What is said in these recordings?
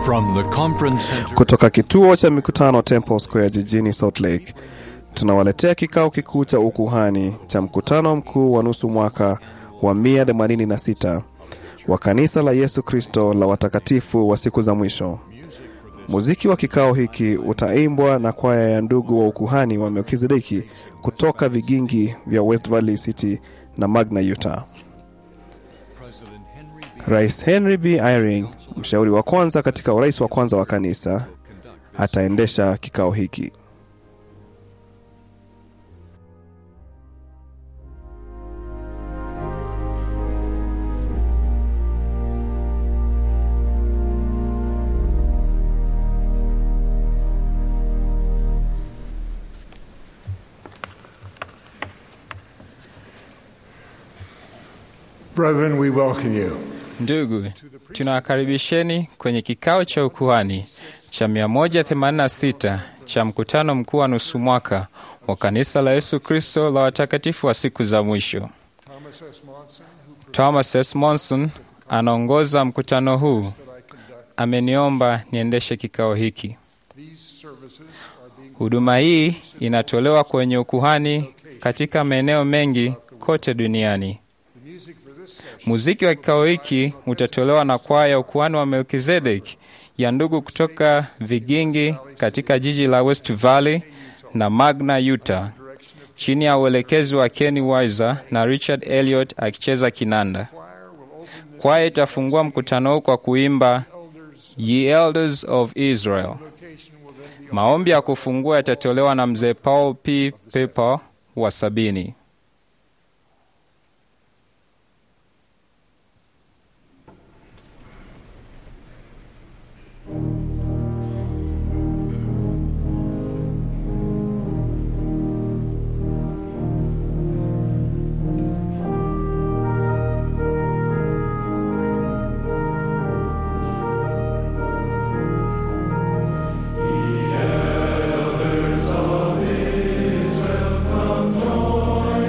From the conference center Kutoka kituo cha mikutano Temple Square jijini Salt Lake, tunawaletea kikao kikuu cha ukuhani cha mkutano mkuu wa nusu mwaka wa 186 wa kanisa la Yesu Kristo la watakatifu wa siku za mwisho. Muziki wa kikao hiki utaimbwa na kwaya ya ndugu wa ukuhani wa Melkizedeki kutoka vigingi vya West Valley City na Magna, Utah. Rais Henry B. Eyring, mshauri wa kwanza katika urais wa kwanza wa kanisa, ataendesha kikao hiki. Brethren, we welcome you. Ndugu, tunawakaribisheni kwenye kikao cha ukuhani cha 186 cha mkutano mkuu wa nusu mwaka wa kanisa la Yesu Kristo la watakatifu wa siku za mwisho. Thomas S. Monson anaongoza mkutano huu. Ameniomba niendeshe kikao hiki. Huduma hii inatolewa kwenye ukuhani katika maeneo mengi kote duniani. Muziki wa kikao hiki utatolewa na kwaya ya ukuhani wa Melkizedeki ya ndugu kutoka vigingi katika jiji la West Valley na Magna, Utah, chini ya uelekezi wa Kenny Weiser na Richard Elliott akicheza kinanda. Kwaya itafungua mkutano huu kwa kuimba Ye Elders of Israel. Maombi ya kufungua yatatolewa na mzee Paul P. Pepper wa 70. Elders of Israel, come join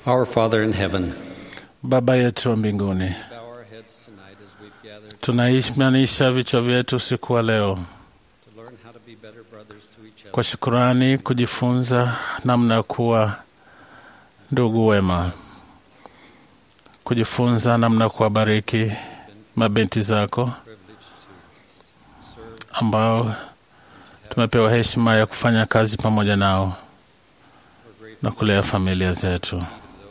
Our Father in heaven, Baba yetu wa mbinguni, bow our heads tonight as we've gathered tunaishmanisha vichwa vyetu usiku wa leo to learn how to be better brothers to each other. kwa shukurani kujifunza namna ya kuwa ndugu wema, kujifunza namna ya kuwabariki mabinti zako ambao tumepewa heshima ya kufanya kazi pamoja nao na kulea familia zetu.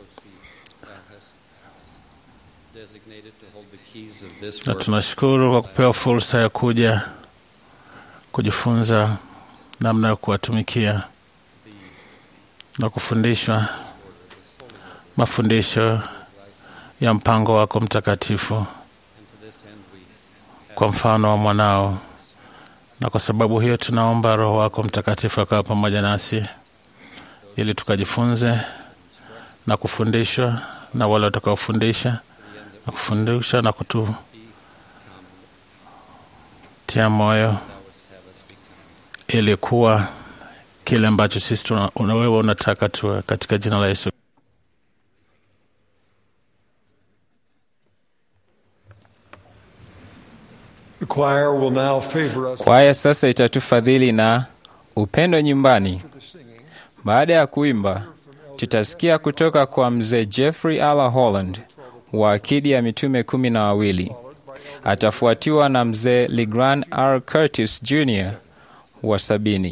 Na tunashukuru kwa kupewa fursa ya kuja kujifunza namna ya kuwatumikia na kufundishwa mafundisho ya mpango wako mtakatifu kwa mfano wa mwanao. Na kwa sababu hiyo tunaomba Roho wako mtakatifu akawa pamoja nasi ili tukajifunze na kufundishwa na wale watakaofundisha na kufundisha na kututia moyo ili kuwa kile ambacho sisi wewe unataka tuwe, katika jina la Yesu. Kwaya sasa itatufadhili na upendo nyumbani. Baada ya kuimba, tutasikia kutoka kwa mzee Jeffrey Alla Holland wa Akidi ya Mitume 12. Atafuatiwa na mzee Legrand R. Curtis Jr. wa 70.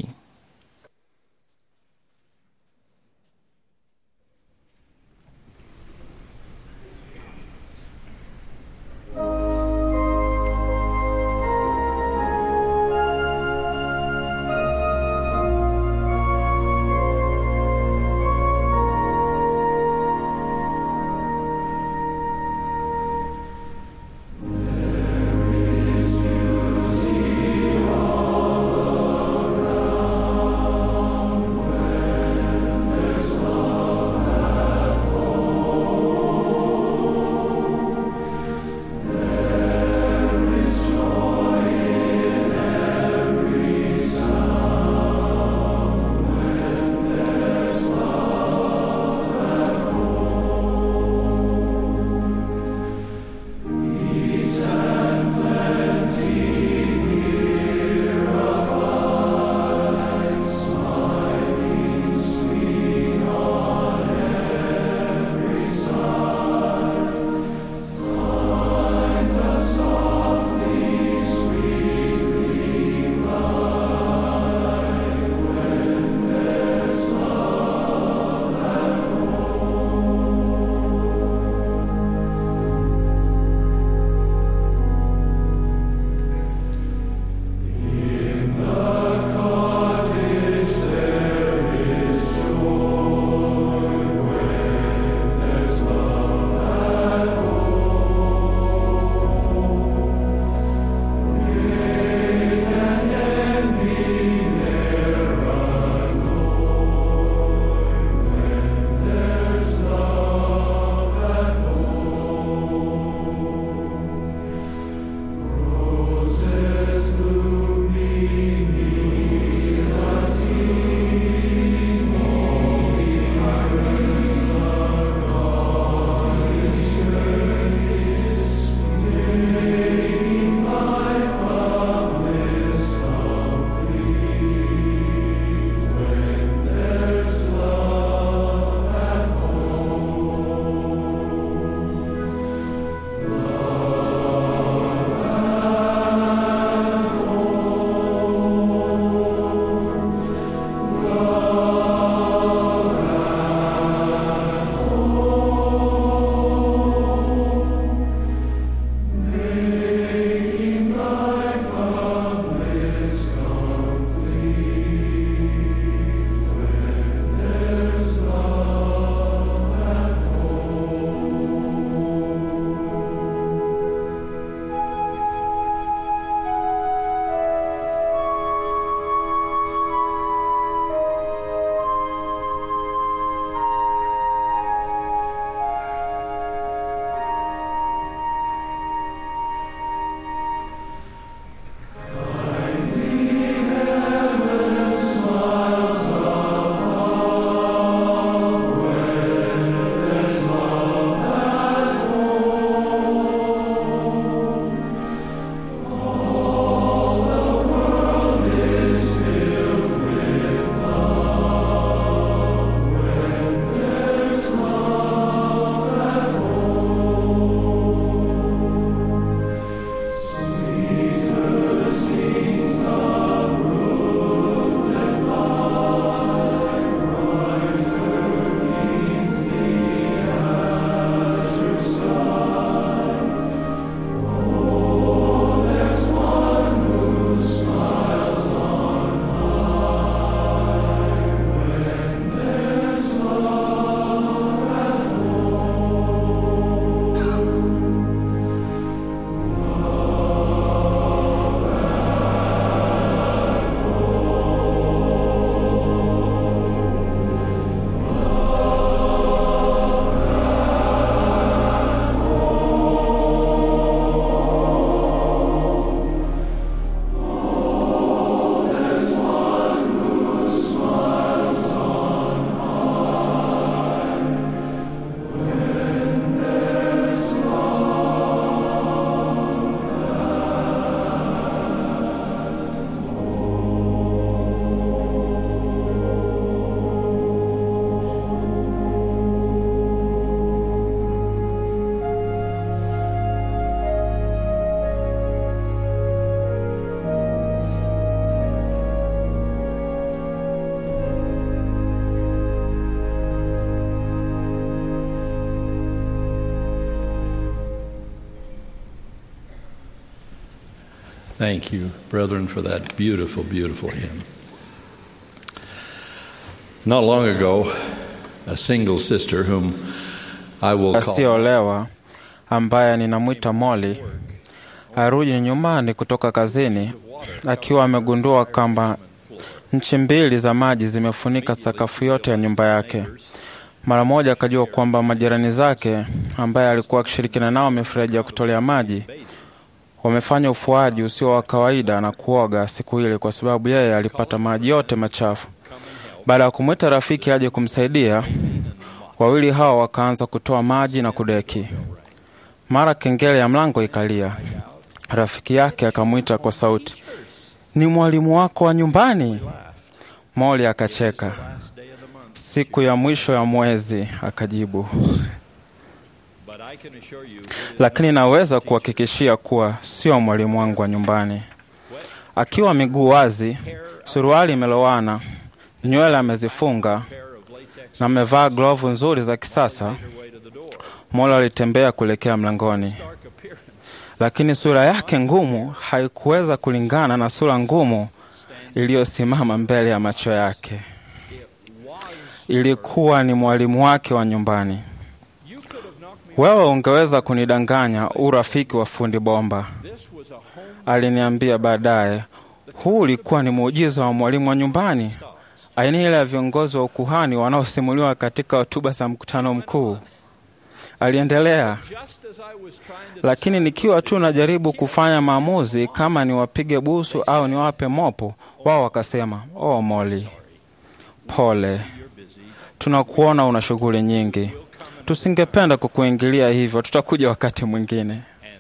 There is music all around. Thank you, brethren, for that beautiful, beautiful hymn. Not long ago, a single sister whom I will call asiolewa ambaye ninamwita Molly arudi nyumbani kutoka kazini akiwa amegundua kwamba nchi mbili za maji zimefunika sakafu yote ya nyumba yake. Mara moja akajua kwamba majirani zake ambaye alikuwa akishirikiana nao mifereji ya kutolea maji wamefanya ufuaji usio wa kawaida na kuoga siku ile kwa sababu yeye alipata maji yote machafu. Baada ya kumwita rafiki aje kumsaidia, wawili hao wakaanza kutoa maji na kudeki. Mara kengele ya mlango ikalia. Rafiki yake akamwita kwa sauti, "Ni mwalimu wako wa nyumbani?" Molly akacheka. "Siku ya mwisho ya mwezi," akajibu. "Lakini naweza kuhakikishia kuwa sio mwalimu wangu wa nyumbani." Akiwa miguu wazi, suruali imelowana, nywele amezifunga na amevaa glovu nzuri za kisasa, Molly alitembea kuelekea mlangoni. Lakini sura yake ngumu haikuweza kulingana na sura ngumu iliyosimama mbele ya macho yake. Ilikuwa ni mwalimu wake wa nyumbani. "Wewe ungeweza kunidanganya urafiki wa fundi bomba," aliniambia baadaye. "Huu ulikuwa ni muujiza wa mwalimu wa nyumbani, aina ile ya viongozi wa ukuhani wanaosimuliwa katika hotuba za mkutano mkuu." Aliendelea, "Lakini nikiwa tu najaribu kufanya maamuzi kama niwapige busu au niwape mopo, wao wakasema, 'Oh Molly, pole. Tunakuona una shughuli nyingi. Tusingependa kukuingilia hivyo, tutakuja wakati mwingine."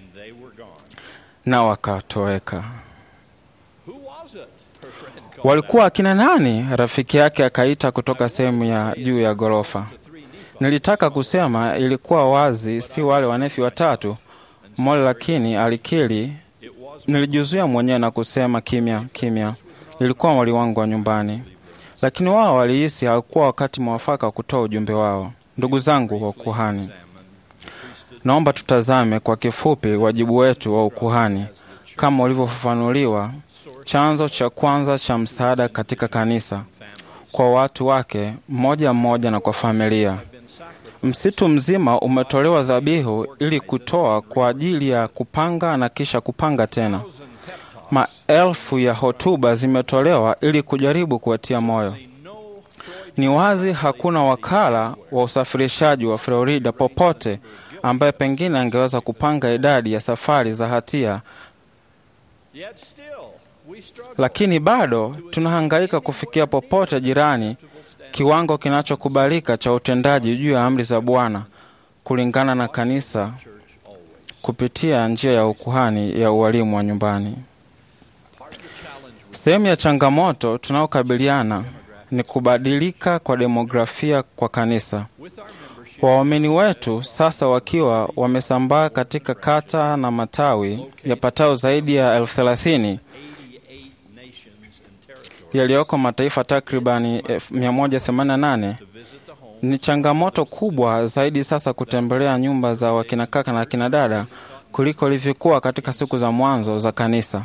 Na wakatoweka. "Walikuwa akina nani?" rafiki yake akaita kutoka sehemu ya juu ya ghorofa. Nilitaka kusema ilikuwa wazi si wale wanefi watatu Molly, lakini alikiri. Nilijizuia mwenyewe na kusema kimya, ilikuwa wali wangu wa nyumbani. Lakini wao walihisi hakuwa wakati mwafaka kutoa ujumbe wao. Ndugu zangu wa ukuhani, naomba tutazame kwa kifupi wajibu wetu wa ukuhani kama ulivyofafanuliwa, chanzo cha kwanza cha msaada katika kanisa, kwa watu wake mmoja mmoja na kwa familia. Msitu mzima umetolewa dhabihu ili kutoa kwa ajili ya kupanga na kisha kupanga tena. Maelfu ya hotuba zimetolewa ili kujaribu kuwatia moyo. Ni wazi hakuna wakala wa usafirishaji wa Florida popote ambaye pengine angeweza kupanga idadi ya safari za hatia. Lakini bado tunahangaika kufikia popote jirani kiwango kinachokubalika cha utendaji juu ya amri za Bwana kulingana na kanisa kupitia njia ya ukuhani ya ualimu wa nyumbani. Sehemu ya changamoto tunaokabiliana ni kubadilika kwa demografia kwa kanisa. Waumini wetu sasa wakiwa wamesambaa katika kata na matawi yapatao zaidi ya 30,000 yaliyoko mataifa takribani 188. Ni changamoto kubwa zaidi sasa kutembelea nyumba za wakina kaka na kina dada kuliko ilivyokuwa katika siku za mwanzo za kanisa.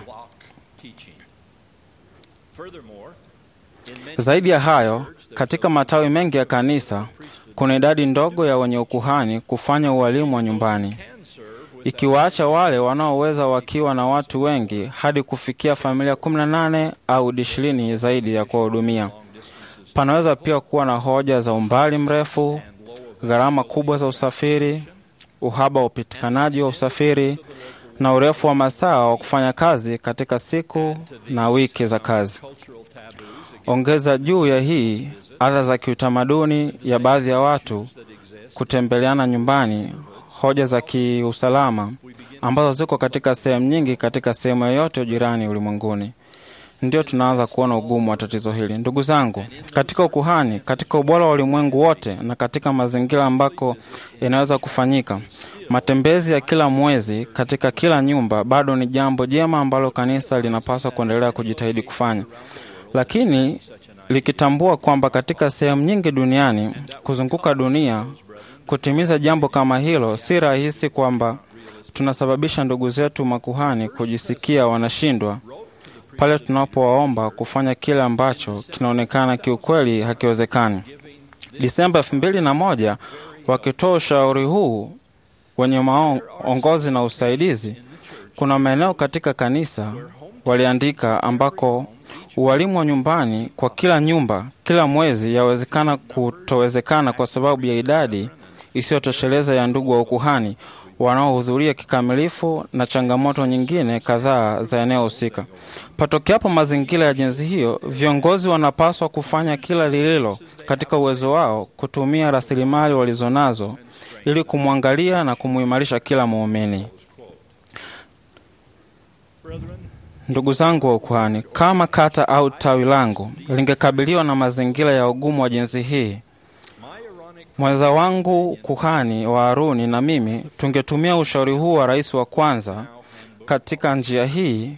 Zaidi ya hayo, katika matawi mengi ya kanisa kuna idadi ndogo ya wenye ukuhani kufanya ualimu wa nyumbani, ikiwaacha wale wanaoweza wakiwa na watu wengi hadi kufikia familia 18 au 20 zaidi ya kuwahudumia. Panaweza pia kuwa na hoja za umbali mrefu, gharama kubwa za usafiri, uhaba wa upatikanaji wa usafiri, na urefu wa masaa wa kufanya kazi katika siku na wiki za kazi. Ongeza juu ya hii adha za kiutamaduni ya baadhi ya watu kutembeleana nyumbani, hoja za kiusalama ambazo ziko katika sehemu nyingi katika sehemu yoyote jirani ulimwenguni. Ndio tunaanza kuona ugumu wa tatizo hili. Ndugu zangu, katika ukuhani, katika ubora wa ulimwengu wote na katika mazingira ambako inaweza kufanyika, matembezi ya kila mwezi katika kila nyumba bado ni jambo jema ambalo kanisa linapaswa kuendelea kujitahidi kufanya. Lakini likitambua kwamba katika sehemu nyingi duniani kuzunguka dunia kutimiza jambo kama hilo si rahisi, kwamba tunasababisha ndugu zetu makuhani kujisikia wanashindwa pale tunapowaomba kufanya kile ambacho kinaonekana kiukweli hakiwezekani. Disemba 2001, wakitoa ushauri huu wenye maongozi na usaidizi, kuna maeneo katika kanisa waliandika ambako ualimu wa nyumbani kwa kila nyumba kila mwezi yawezekana kutowezekana kwa sababu ya idadi isiyotosheleza ya ndugu wa ukuhani wanaohudhuria kikamilifu na changamoto nyingine kadhaa za eneo husika. Patokeapo mazingira ya jinsi hiyo, viongozi wanapaswa kufanya kila lililo katika uwezo wao kutumia rasilimali walizonazo ili kumwangalia na kumuimarisha kila muumini. Ndugu zangu wa ukuhani, kama kata au tawi langu lingekabiliwa na mazingira ya ugumu wa jinsi hii, mwenza wangu kuhani wa Haruni na mimi tungetumia ushauri huu wa rais wa kwanza katika njia hii.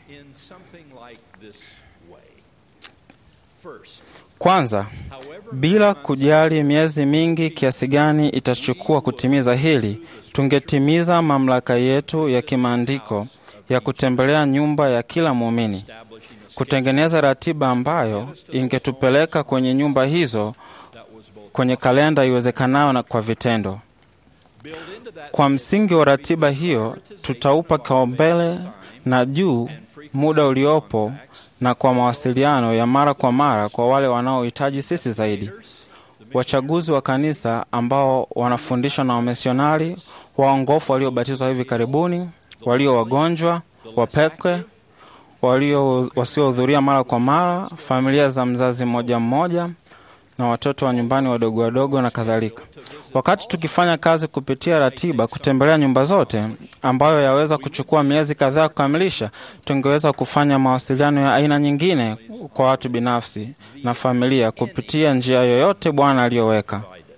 Kwanza, bila kujali miezi mingi kiasi gani itachukua kutimiza hili, tungetimiza mamlaka yetu ya kimaandiko ya kutembelea nyumba ya kila muumini, kutengeneza ratiba ambayo ingetupeleka kwenye nyumba hizo kwenye kalenda iwezekanayo na kwa vitendo. Kwa msingi wa ratiba hiyo, tutaupa kipaumbele na juu muda uliopo na kwa mawasiliano ya mara kwa mara kwa wale wanaohitaji sisi zaidi. Wachaguzi wa kanisa ambao wanafundishwa na wamisionari, waongofu waliobatizwa hivi karibuni, walio wagonjwa, wapekwe, wasiohudhuria mara kwa mara, familia za mzazi mmoja mmoja na watoto wa nyumbani wadogo wadogo na kadhalika. Wakati tukifanya kazi kupitia ratiba kutembelea nyumba zote ambayo yaweza kuchukua miezi kadhaa kukamilisha, tungeweza kufanya mawasiliano ya aina nyingine kwa watu binafsi na familia kupitia njia yoyote Bwana aliyoweka.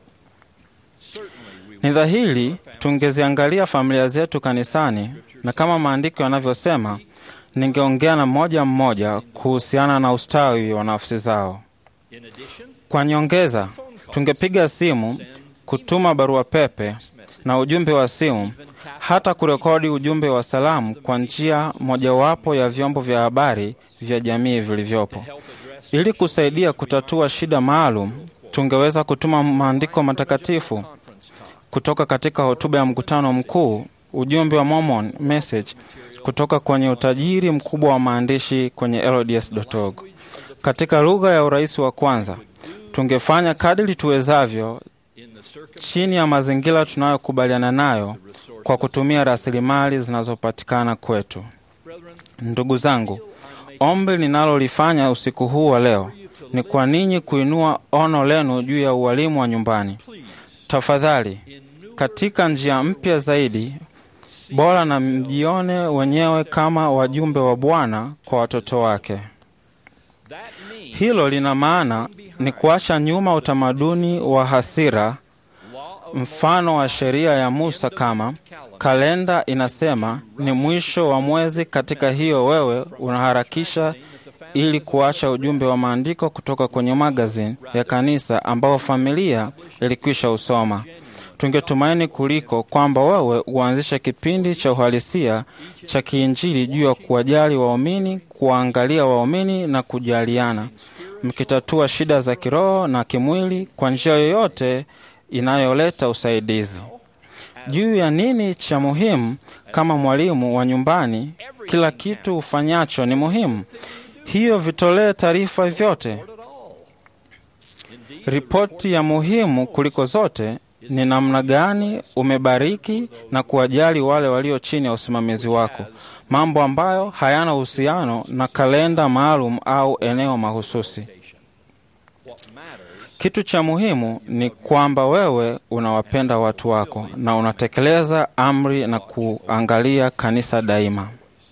Ni dhahiri tungeziangalia familia zetu kanisani, na kama maandiko yanavyosema, ningeongea na mmoja mmoja kuhusiana na ustawi wa nafsi zao. Kwa nyongeza, tungepiga simu, kutuma barua pepe na ujumbe wa simu, hata kurekodi ujumbe wa salamu kwa njia mojawapo ya vyombo vya habari vya jamii vilivyopo. Ili kusaidia kutatua shida maalum, tungeweza kutuma maandiko matakatifu kutoka katika hotuba ya mkutano mkuu, ujumbe wa Mormon message kutoka kwenye utajiri mkubwa wa maandishi kwenye LDS.org. Katika lugha ya urais wa kwanza, tungefanya kadiri tuwezavyo chini ya mazingira tunayokubaliana nayo kwa kutumia rasilimali zinazopatikana kwetu. Ndugu zangu, ombi ninalolifanya usiku huu wa leo ni kwa ninyi kuinua ono lenu juu ya ualimu wa nyumbani. Tafadhali, katika njia mpya zaidi, bora na mjione wenyewe kama wajumbe wa Bwana kwa watoto wake. Hilo lina maana ni kuacha nyuma utamaduni wa hasira, mfano wa sheria ya Musa kama kalenda inasema ni mwisho wa mwezi. Katika hiyo wewe unaharakisha ili kuacha ujumbe wa maandiko kutoka kwenye magazine ya kanisa ambao familia ilikwisha usoma. Tungetumaini kuliko kwamba wewe uanzishe kipindi cha uhalisia cha kiinjili juu ya kuwajali waumini, kuangalia waumini na kujaliana, mkitatua shida za kiroho na kimwili kwa njia yoyote inayoleta usaidizi. Juu ya nini cha muhimu kama mwalimu wa nyumbani, kila kitu ufanyacho ni muhimu. Hiyo vitolee taarifa vyote. Ripoti ya muhimu kuliko zote ni namna gani umebariki na kuwajali wale walio chini ya usimamizi wako, mambo ambayo hayana uhusiano na kalenda maalum au eneo mahususi. Kitu cha muhimu ni kwamba wewe unawapenda watu wako na unatekeleza amri na kuangalia kanisa daima.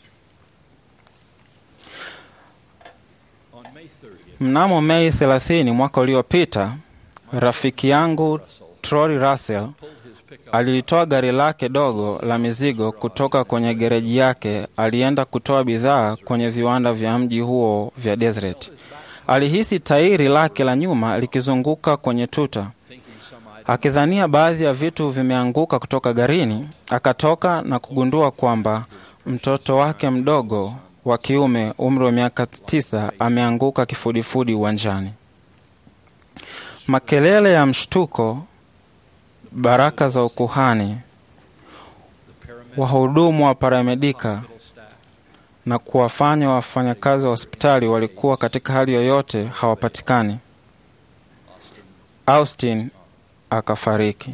Mnamo Mei 30 mwaka uliopita, rafiki yangu Troy Russell alilitoa gari lake dogo la mizigo kutoka kwenye gereji yake. Alienda kutoa bidhaa kwenye viwanda vya mji huo vya Deseret. Alihisi tairi lake la nyuma likizunguka kwenye tuta. Akidhania baadhi ya vitu vimeanguka kutoka garini, akatoka na kugundua kwamba mtoto wake mdogo wa kiume umri wa miaka 9 ameanguka kifudifudi uwanjani. Makelele ya mshtuko, baraka za ukuhani, wahudumu wa paramedika na kuwafanya wafanyakazi wa hospitali walikuwa katika hali yoyote hawapatikani. Austin akafariki.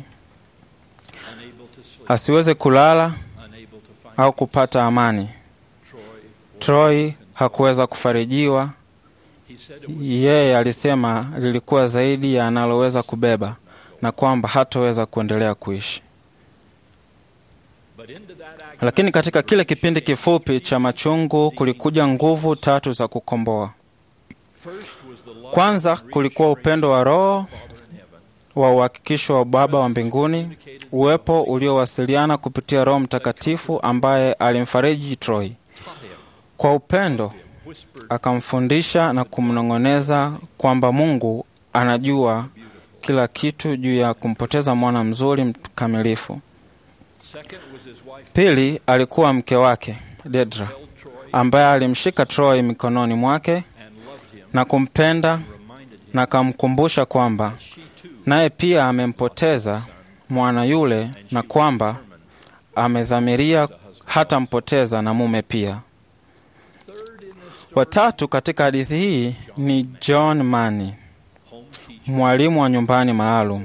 Asiweze kulala au kupata amani. Troy hakuweza kufarijiwa. Yeye alisema lilikuwa zaidi ya analoweza kubeba na kwamba hataweza kuendelea kuishi. Lakini katika kile kipindi kifupi cha machungu kulikuja nguvu 3 za kukomboa. Kwanza kulikuwa upendo wa Roho wa uhakikisho wa Baba wa mbinguni, uwepo uliowasiliana kupitia Roho Mtakatifu ambaye alimfariji Troy. Kwa upendo akamfundisha na kumnong'oneza kwamba Mungu anajua kila kitu juu ya kumpoteza mwana mzuri mkamilifu. Pili alikuwa mke wake Dedra, ambaye alimshika Troy mikononi mwake na kumpenda na kumkumbusha kwamba naye pia amempoteza mwana yule na kwamba amedhamiria hata mpoteza na mume pia. Watatu katika hadithi hii ni John Manny, mwalimu wa nyumbani maalum.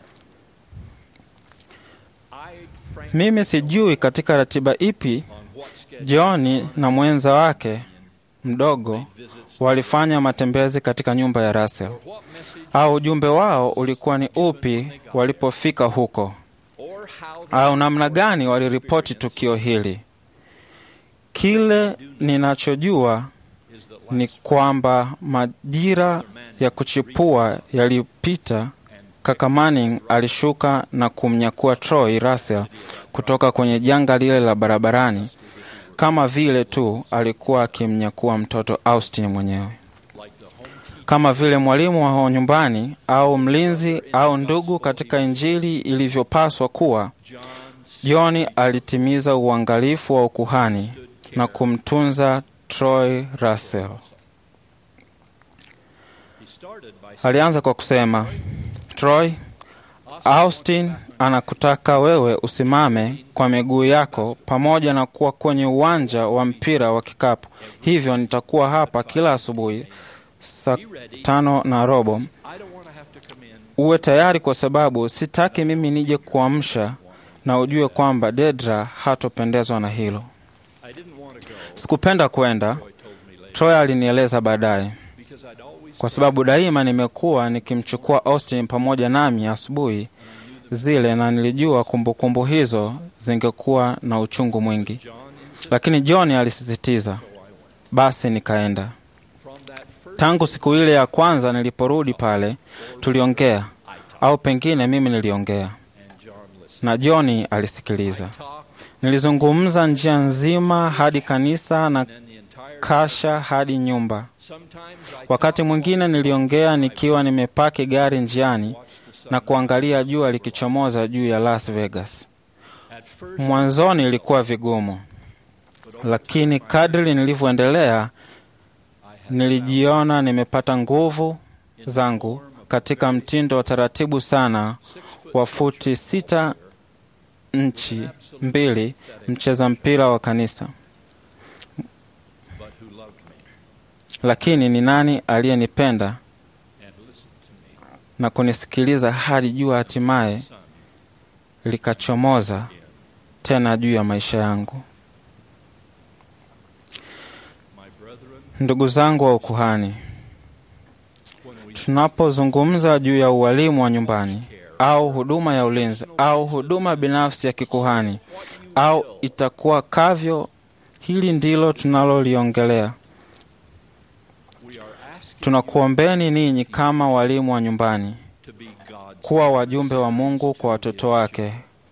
Mimi sijui katika ratiba ipi John na mwenza wake mdogo walifanya matembezi katika nyumba ya Russell, au ujumbe wao ulikuwa ni upi walipofika huko, au namna gani waliripoti tukio hili. Kile ninachojua ni kwamba majira ya kuchipua yalipita. Kaka Manning alishuka na kumnyakua Troy Russell kutoka kwenye janga lile la barabarani, kama vile tu alikuwa akimnyakua mtoto Austin mwenyewe. Kama vile mwalimu wa nyumbani au mlinzi au ndugu katika Injili ilivyopaswa kuwa, John alitimiza uangalifu wa ukuhani na kumtunza Troy Russell. Alianza kwa kusema, Troy, Austin anakutaka wewe usimame kwa miguu yako pamoja na kuwa kwenye uwanja wa mpira wa kikapu. Hivyo nitakuwa hapa kila asubuhi saa 5:15. Uwe tayari kwa sababu sitaki mimi nije kuamsha na ujue kwamba Dedra hatopendezwa na hilo. Sikupenda kwenda, Troy alinieleza baadaye, kwa sababu daima nimekuwa nikimchukua Austin pamoja nami asubuhi zile na nilijua kumbukumbu hizo zingekuwa na uchungu mwingi. Lakini John alisisitiza, basi nikaenda. Tangu siku ile ya kwanza niliporudi pale, tuliongea, au pengine mimi niliongea, na John alisikiliza. Nilizungumza njia nzima hadi kanisa na kasha hadi nyumba. Wakati mwingine niliongea nikiwa nimepaki gari njiani na kuangalia jua likichomoza juu ya Las Vegas. Mwanzoni ilikuwa vigumu, lakini kadri nilivyoendelea nilijiona nimepata nguvu zangu katika mtindo wa taratibu sana wa futi 6 inchi 2, mcheza mpira wa kanisa. Lakini ni nani aliyenipenda na kunisikiliza hadi jua hatimaye likachomoza tena juu ya maisha yangu? Ndugu zangu wa ukuhani, tunapozungumza juu ya ualimu wa nyumbani au huduma ya ulinzi au huduma binafsi ya kikuhani au itakuwa kavyo, hili ndilo tunaloliongelea. Tunakuombeni ninyi kama walimu wa nyumbani kuwa wajumbe wa Mungu kwa watoto wake,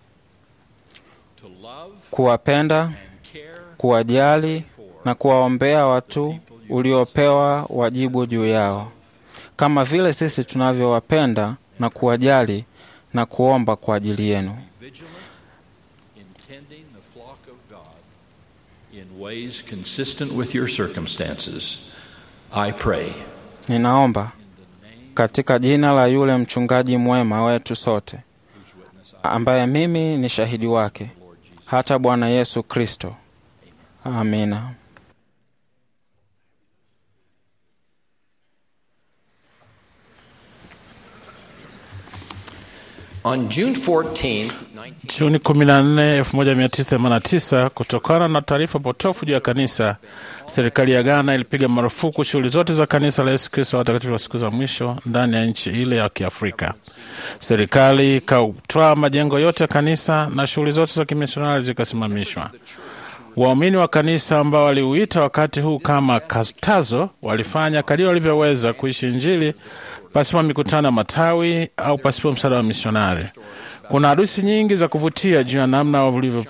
kuwapenda, kuwajali na kuwaombea watu uliopewa wajibu juu yao, kama vile sisi tunavyowapenda na kuwajali na kuomba kwa ajili yenu. in tending the flock of God in ways consistent with your circumstances. I pray. Ninaomba katika jina la yule mchungaji mwema wetu sote, ambaye mimi ni shahidi wake, hata Bwana Yesu Kristo. Amina. On June 14, Juni 14, 1989, kutokana na taarifa potofu juu ya kanisa, serikali ya Ghana ilipiga marufuku shughuli zote za kanisa la Yesu Kristo wa Watakatifu wa siku za mwisho ndani ya nchi ile ya Kiafrika. Serikali ikatwaa majengo yote ya kanisa na shughuli zote za kimisionari zikasimamishwa. Waumini wa kanisa ambao waliuita wakati huu kama katazo walifanya kadiri walivyoweza kuishi Injili pasipo mikutano ya matawi au pasipo msaada wa misionari. Kuna harusi nyingi za kuvutia juu ya namna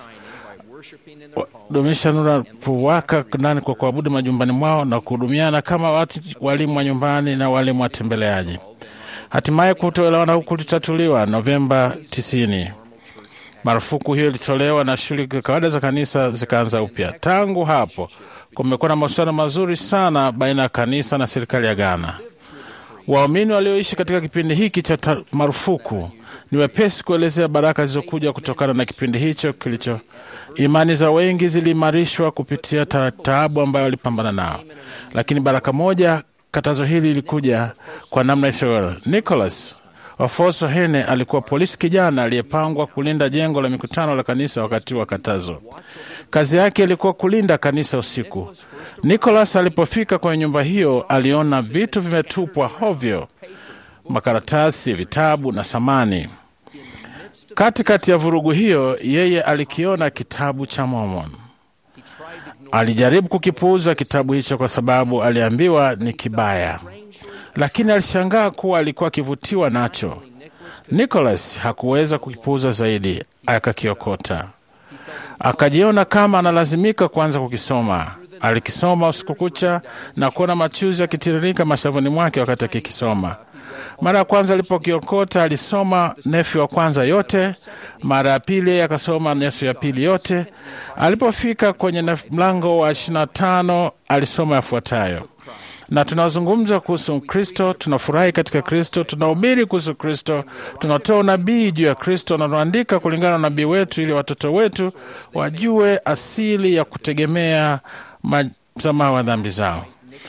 walivyodumisha nuru kuwaka ndani kwa kuabudu majumbani mwao na kuhudumiana kama watu walimu wa nyumbani na walimu watembeleaji. Hatimaye kutoelewana huku kulitatuliwa Novemba 90. Marufuku hiyo ilitolewa na shughuli za kawaida za kanisa zikaanza upya. Tangu hapo kumekuwa na mahusiano mazuri sana baina ya kanisa na serikali ya Ghana. Waumini walioishi katika kipindi hiki cha marufuku ni wepesi kuelezea baraka zilizokuja kutokana na kipindi hicho kilicho. Imani za wengi ziliimarishwa kupitia taabu ambayo walipambana nao. Lakini baraka moja katazo hili ilikuja kwa namna isiyo. Nicholas Wafoso Hene alikuwa polisi kijana aliyepangwa kulinda jengo la mikutano la kanisa wakati wa katazo. Kazi yake ilikuwa kulinda kanisa usiku. Nicholas alipofika kwenye nyumba hiyo aliona vitu vimetupwa hovyo, makaratasi, vitabu na samani. Katikati ya vurugu hiyo, yeye alikiona kitabu cha Mormon. Alijaribu kukipuuza kitabu hicho kwa sababu aliambiwa ni kibaya, lakini alishangaa kuwa alikuwa akivutiwa nacho. Nicholas hakuweza kukipuuza zaidi, akakiokota. Akajiona kama analazimika kuanza kukisoma. Alikisoma usiku kucha na kuona machozi yakitiririka mashavuni mwake wakati akikisoma. Mara ya kwanza alipokiokota alisoma nefu ya kwanza yote, mara ya pili akasoma nefu ya pili yote. Alipofika kwenye mlango wa 25 alisoma yafuatayo: na tunazungumza kuhusu Kristo, tunafurahi katika Kristo, tunahubiri kuhusu Kristo, tunatoa unabii juu ya Kristo na tunaandika kulingana na nabii wetu ili watoto wetu wajue asili ya kutegemea msamaha wa dhambi zao.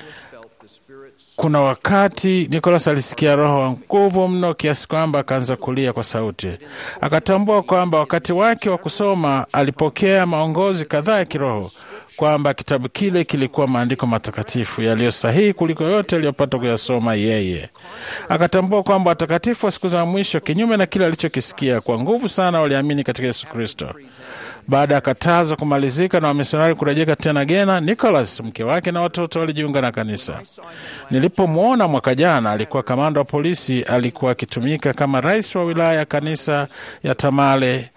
Kuna wakati Nicholas alisikia roho wa nguvu mno kiasi kwamba akaanza kulia kwa sauti. Akatambua kwamba wakati wake wa kusoma alipokea maongozi kadhaa ya kiroho, kwamba kitabu kile kilikuwa maandiko matakatifu yaliyo sahihi kuliko yote aliyopata kuyasoma yeye. Akatambua kwamba watakatifu wa siku za mwisho, kinyume na kile alichokisikia, kwa nguvu sana waliamini katika Yesu Kristo. Baada ya katazo kumalizika na wamisionari kurejeka tena Ghana, Nicholas, mke wake na watoto walijiunga na kanisa. Nilipomwona mwaka jana, alikuwa kamanda wa polisi, alikuwa akitumika kama rais wa wilaya ya kanisa ya Tamale.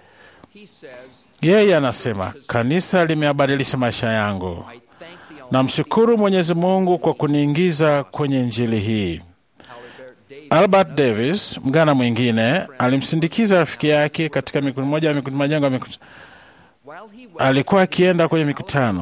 Yeye anasema, kanisa limeabadilisha maisha yangu. Namshukuru Mwenyezi Mungu kwa kuniingiza kwenye Injili hii. Albert Davis, Mgana mwingine, alimsindikiza rafiki yake katika majengo ya mikutano. Alikuwa akienda kwenye mikutano.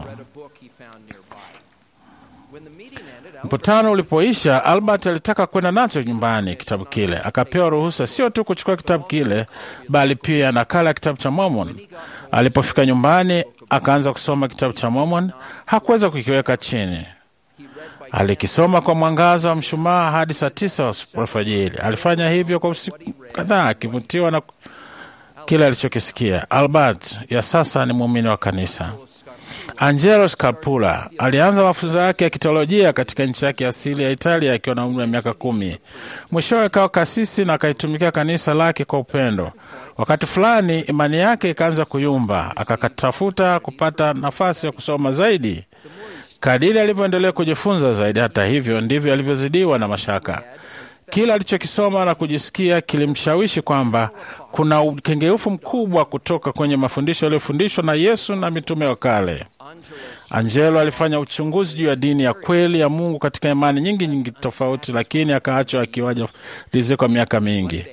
Mkutano ulipoisha, Albert alitaka kwenda nacho nyumbani kitabu kile. Akapewa ruhusa sio tu kuchukua kitabu kile, bali pia nakala ya kitabu cha Mormon. Alipofika nyumbani, akaanza kusoma kitabu cha Mormon. Hakuweza kukiweka chini. Alikisoma kwa mwangaza wa mshumaa hadi saa 9 alfajiri. Alifanya hivyo kwa usiku kadhaa, akivutiwa na kile alichokisikia. Albert ya sasa ni muumini wa kanisa. Angelo Scarpula alianza mafunzo yake ya kitolojia katika nchi yake asili ya Italia akiwa na umri wa miaka 10. Mwishowe akawa kasisi na akaitumikia kanisa lake kwa upendo. Wakati fulani imani yake ikaanza kuyumba, akatafuta kupata nafasi ya kusoma zaidi. Kadiri alivyoendelea kujifunza zaidi, hata hivyo, ndivyo alivyozidiwa na mashaka. Kila alichokisoma na kujisikia kilimshawishi kwamba kuna ukengeufu mkubwa kutoka kwenye mafundisho yaliyofundishwa na Yesu na mitume wa kale. Angelo alifanya uchunguzi juu ya dini ya kweli ya Mungu katika imani nyingi tofauti, lakini akaachwa akiwaja riziki kwa miaka mingi.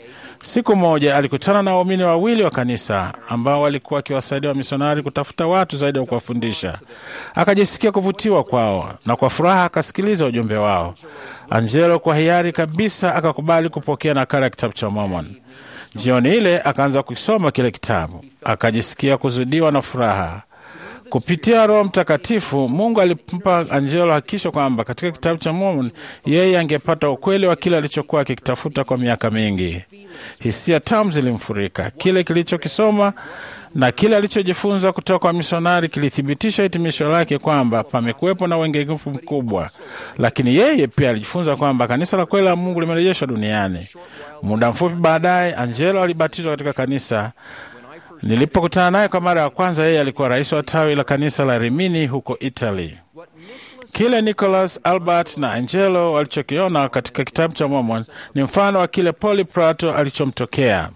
Siku moja alikutana na waumini wawili wa kanisa ambao walikuwa wakiwasaidia wamisionari kutafuta watu zaidi wa kuwafundisha. Akajisikia kuvutiwa kwao na kwa furaha akasikiliza ujumbe wao. Angelo kwa hiari kabisa akakubali kupokea nakala ya kitabu cha Mormon. Jioni ile akaanza kusoma kile kitabu. Akajisikia kuzidiwa na furaha. Kupitia Roho Mtakatifu, Mungu alimpa Angelo hakikisho kwamba katika kitabu cha Mormon yeye angepata ukweli wa kile alichokuwa akikitafuta kwa miaka mingi. Hisia tamu zilimfurika. Kile kilichokisoma na kile alichojifunza kutoka kwa misionari kilithibitisha hitimisho lake kwamba pamekuwepo na uengevu mkubwa. Lakini yeye pia alijifunza kwamba kanisa la kweli la Mungu limerejeshwa duniani. Muda mfupi baadaye, Angelo alibatizwa katika kanisa. Nilipokutana naye kwa mara ya kwanza, yeye alikuwa rais wa tawi la kanisa la Rimini huko Italy. Kile Nicholas, Albert na Angelo walichokiona katika kitabu cha Mormon ni mfano wa kile Polyprato alichomtokea.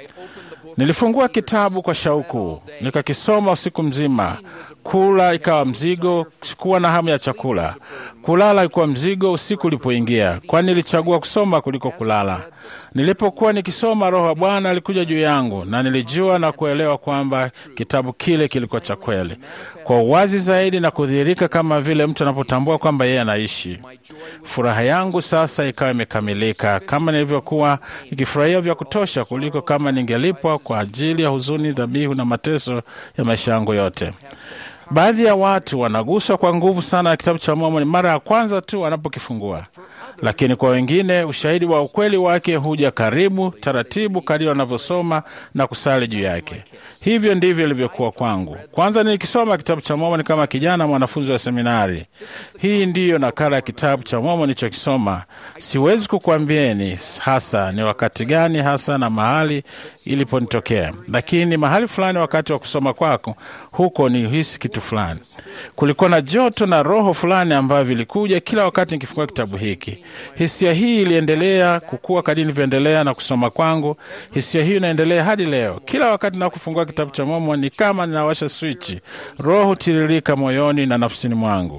Nilifungua kitabu kwa shauku, nikakisoma usiku mzima. Kula ikawa mzigo, sikuwa na hamu ya chakula. Kulala ilikuwa mzigo usiku ulipoingia, kwani nilichagua kusoma kuliko kulala. Nilipokuwa nikisoma, Roho wa Bwana alikuja juu yangu na nilijua na kuelewa kwamba kitabu kile kilikuwa cha kweli, kwa uwazi zaidi na kudhihirika kama vile mtu anapotambua kwamba yeye anaishi. Furaha yangu sasa ikawa imekamilika, kama nilivyokuwa nikifurahia vya kutosha kuliko kama ningelipwa kwa ajili ya huzuni, dhabihu na mateso ya maisha yangu yote. Baadhi ya watu wanaguswa kwa nguvu sana na kitabu cha Mormon mara ya kwanza tu wanapokifungua, lakini kwa wengine ushahidi wa ukweli wake huja karibu taratibu kadiri wanavyosoma na kusali juu yake. Hivyo ndivyo ilivyokuwa kwangu. Kwanza nilikisoma kitabu cha Mormon kama kijana mwanafunzi wa seminari. Hii ndiyo nakala ya kitabu cha Mormon nilichokisoma. Siwezi kukuambieni hasa ni wakati gani hasa na mahali iliponitokea, lakini mahali fulani wakati wa kusoma kwako huko nilihisi kitu fulani. Kulikuwa na joto na roho fulani ambayo vilikuja kila wakati nikifungua kitabu hiki. Hisia hii iliendelea kukua kadiri nilivyoendelea na kusoma kwangu. Hisia hii inaendelea hadi leo. Kila wakati ninapofungua kitabu cha Mormon ni kama ninawasha swichi. Roho hutiririka moyoni na nafsini mwangu.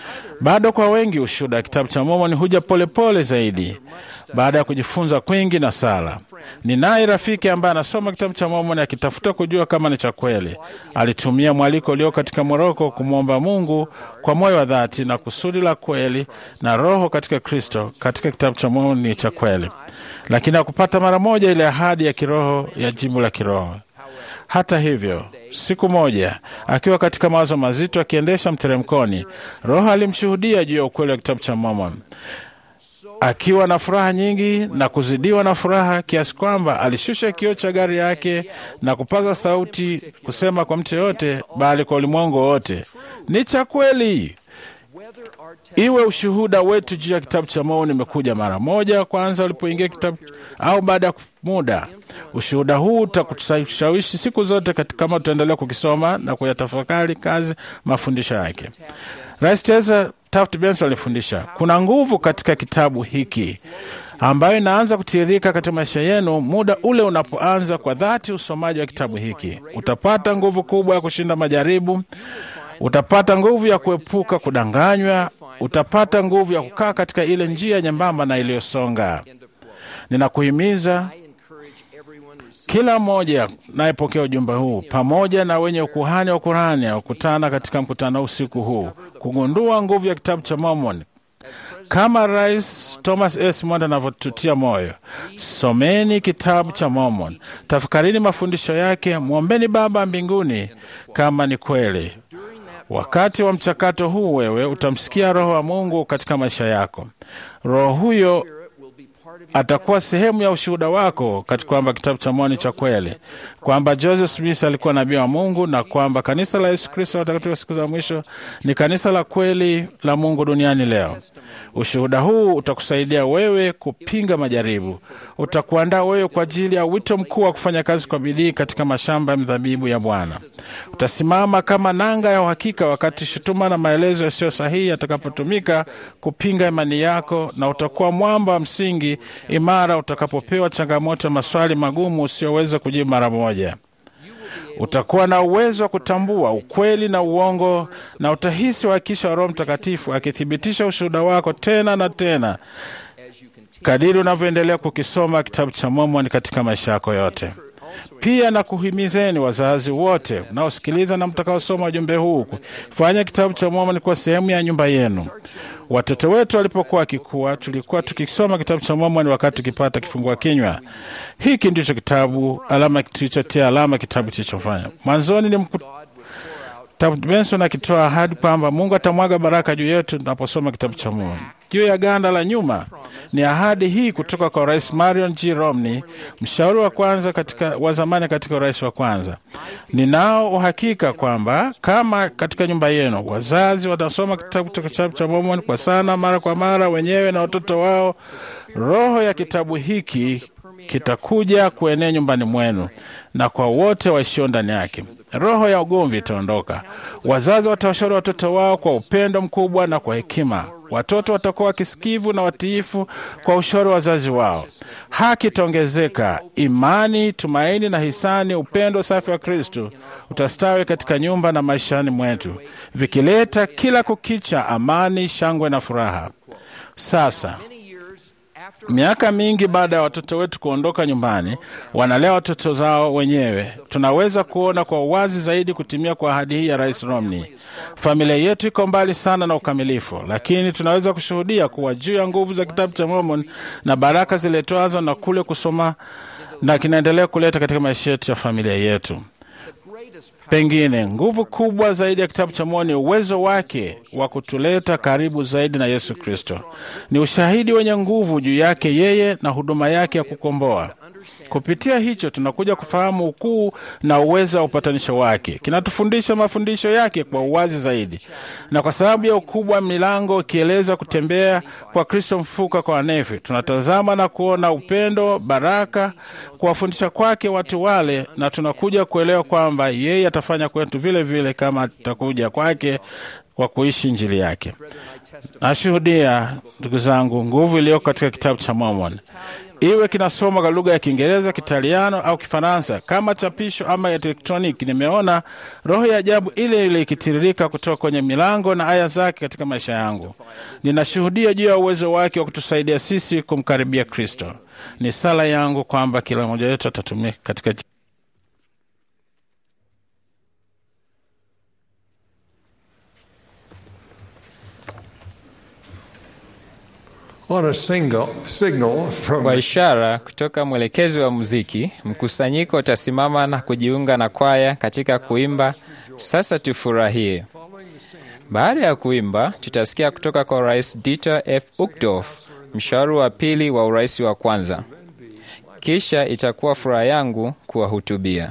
Bado kwa wengi ushuhuda kitabu cha Mormon huja polepole zaidi baada ya kujifunza kwingi na sala. Ninaye rafiki ambaye anasoma kitabu cha Mormon akitafuta kujua kama ni cha kweli. Alitumia mwaliko ulio katika Moroko kumwomba Mungu kwa moyo wa dhati na kusudi la kweli na roho katika Kristo katika kitabu cha Mormon ni cha kweli. Lakini hakupata mara moja ile ahadi ya kiroho ya jibu la kiroho. Hata hivyo, siku moja akiwa katika mawazo mazito akiendesha mteremkoni, Roho alimshuhudia juu ya ukweli wa kitabu cha Mormon. Akiwa na furaha nyingi na kuzidiwa na furaha kiasi kwamba alishusha kioo cha gari yake na kupaza sauti kusema kwa mtu yote, bali kwa ulimwengu wote, ni cha kweli. Iwe ushuhuda wetu juu ya kitabu cha Mormon imekuja mara moja kwanza ulipoingia kitabu au baada ya muda. Ushuhuda huu utakushawishi siku zote kama tutaendelea kukisoma na kuyatafakari kazi mafundisho yake. Rais Taft Benson alifundisha, kuna nguvu katika kitabu hiki ambayo inaanza kutiririka katika maisha yenu muda ule unapoanza kwa dhati usomaji wa kitabu hiki. Utapata nguvu kubwa ya kushinda majaribu. Utapata nguvu ya kuepuka kudanganywa. Utapata nguvu ya kukaa katika ile njia nyembamba na iliyosonga. Ninakuhimiza kila mmoja nayepokea ujumbe huu pamoja na wenye ukuhani wa Kurani wakutana katika mkutano usiku huu kugundua nguvu ya kitabu cha Mormon. Kama Rais Thomas S. Monda anavyotutia moyo, someni kitabu cha Mormon, tafakarini mafundisho yake, mwombeni Baba mbinguni kama ni kweli. Wakati wa mchakato huu wewe utamsikia Roho wa Mungu katika maisha yako. Roho huyo atakuwa sehemu ya ushuhuda wako katika kwamba kitabu cha Mormon cha kweli, kwamba Joseph Smith alikuwa nabii wa Mungu na kwamba kanisa la Yesu Kristo katika siku za mwisho ni kanisa la kweli la Mungu duniani leo. Ushuhuda huu utakusaidia wewe kupinga majaribu. Utakuandaa wewe kwa ajili ya wito mkuu wa kufanya kazi kwa bidii katika mashamba ya mzabibu ya Bwana. Utasimama kama nanga ya uhakika wakati shutuma na maelezo yasiyo sahihi yatakapotumika kupinga imani yako, na utakuwa mwamba wa msingi imara utakapopewa changamoto ya maswali magumu usiyoweza kujibu mara moja. Utakuwa na uwezo wa kutambua ukweli na uongo, na utahisi uhakikisho wa Roho Mtakatifu akithibitisha ushuhuda wako tena na tena kadiri unavyoendelea kukisoma kitabu cha Mormoni katika maisha yako yote. Pia na kuhimizeni wazazi wote mnaosikiliza na mtakaosoma ujumbe huu kufanya kitabu cha Mormoni kwa sehemu ya nyumba yenu. Watoto wetu walipokuwa wakikua, tulikuwa tukisoma kitabu cha Mormoni wakati tukipata kifungua kinywa. Hiki ndicho kitabu alama kilichotia alama kitabu kilichofanya. Mwanzoni ni Benson akitoa ahadi kwamba Mungu atamwaga baraka juu yetu tunaposoma kitabu cha Mormoni. Juu ya ganda la nyuma ni ahadi hii kutoka kwa Rais Marion G. Romney, mshauri wa kwanza wa zamani katika urais wa kwanza. Ninao uhakika kwamba kama katika nyumba yenu wazazi watasoma kitabu cha Mormoni kwa sana mara kwa mara wenyewe na watoto wao, roho ya kitabu hiki kitakuja kuenea nyumbani mwenu na kwa wote waishio ndani yake. Roho ya ugomvi itaondoka. Wazazi watawashauri watoto wao kwa upendo mkubwa na kwa hekima. Watoto watakuwa wakisikivu na watiifu kwa ushauri wa wazazi wao. Haki itaongezeka. Imani, tumaini na hisani, upendo safi wa Kristo utastawi katika nyumba na maishani mwetu, vikileta kila kukicha amani, shangwe na furaha. Sasa miaka mingi baada ya watoto wetu kuondoka nyumbani, wanalea watoto zao wenyewe, tunaweza kuona kwa uwazi zaidi kutimia kwa ahadi hii ya Rais Romney. Familia yetu iko mbali sana na ukamilifu, lakini tunaweza kushuhudia kuwa juu ya nguvu za kitabu cha Mormon na baraka ziletwazo na kule kusoma na kinaendelea kuleta katika maisha yetu ya familia yetu. Pengine nguvu kubwa zaidi ya kitabu cha Mormoni, uwezo wake wa kutuleta karibu zaidi na Yesu Kristo. Ni ushahidi wenye nguvu juu yake yeye na huduma yake ya kukomboa. Kupitia hicho tunakuja kufahamu ukuu na uwezo wa upatanisho wake. Kinatufundisha mafundisho yake kwa uwazi zaidi. Na kwa sababu ya ukubwa wa milango ikieleza kutembea kwa Kristo mfuka kwa wanefi, tunatazama na kuona upendo, baraka, kuwafundisha kwake watu wale, na tunakuja kuelewa kwamba yeye atafanya kwetu vile vile kama tutakuja kwake kwa kuishi injili yake. Nashuhudia, ndugu zangu, nguvu iliyoko katika kitabu cha Mormon. Iwe kinasoma kwa lugha ya Kiingereza, Kitaliano au Kifaransa, kama chapisho ama elektroniki, nimeona roho ya ajabu ile ile ikitiririka kutoka kwenye milango na aya zake katika maisha yangu. Ninashuhudia juu ya uwezo wake wa kutusaidia sisi kumkaribia Kristo. Ni sala yangu kwamba kila mmoja wetu atatumia katika Kwa ishara kutoka mwelekezi wa muziki, mkusanyiko utasimama na kujiunga na kwaya katika kuimba Sasa Tufurahie. Baada ya kuimba, tutasikia kutoka kwa Rais Dieter F. Uchtdorf, mshauri wa pili wa urais wa kwanza. Kisha itakuwa furaha yangu kuwahutubia.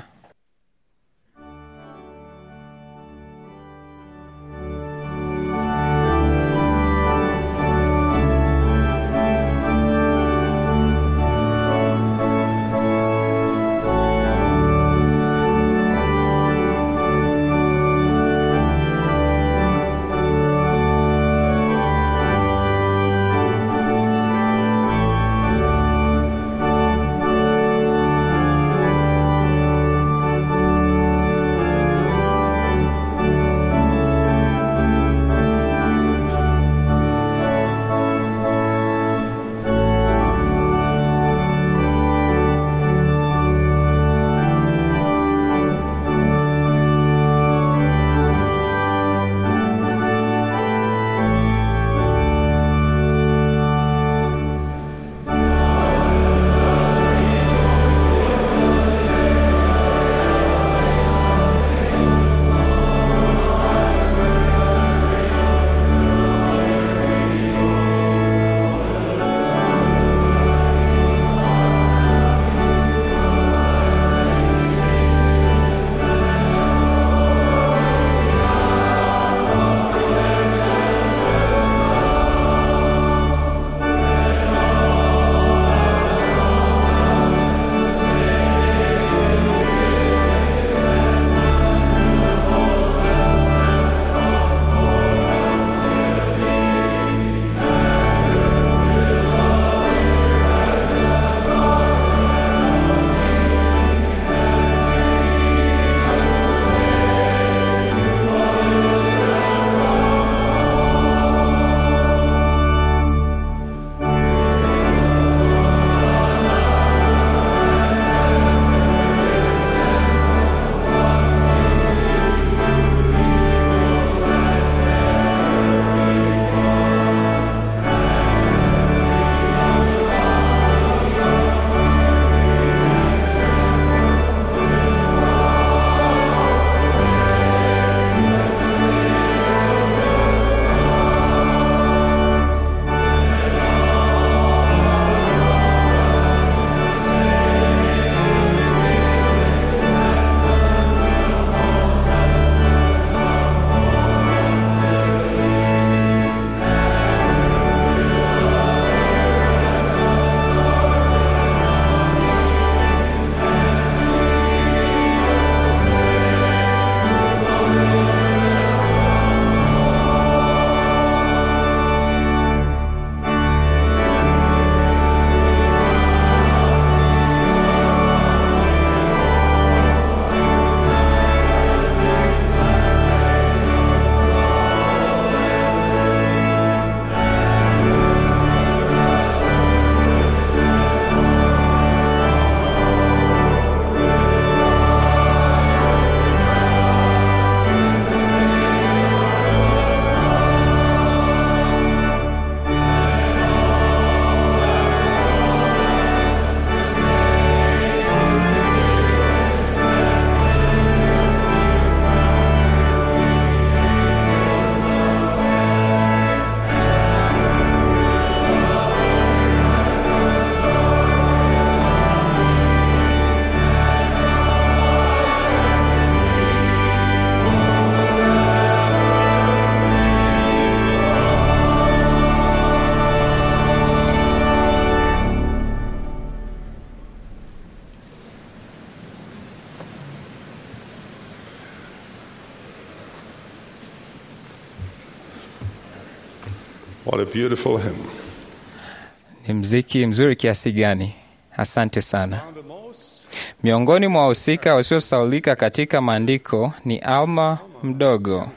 What a beautiful hymn. Ni mziki mzuri kiasi gani! Asante sana. Miongoni mwa wahusika wasiosahaulika katika maandiko ni Alma mdogo.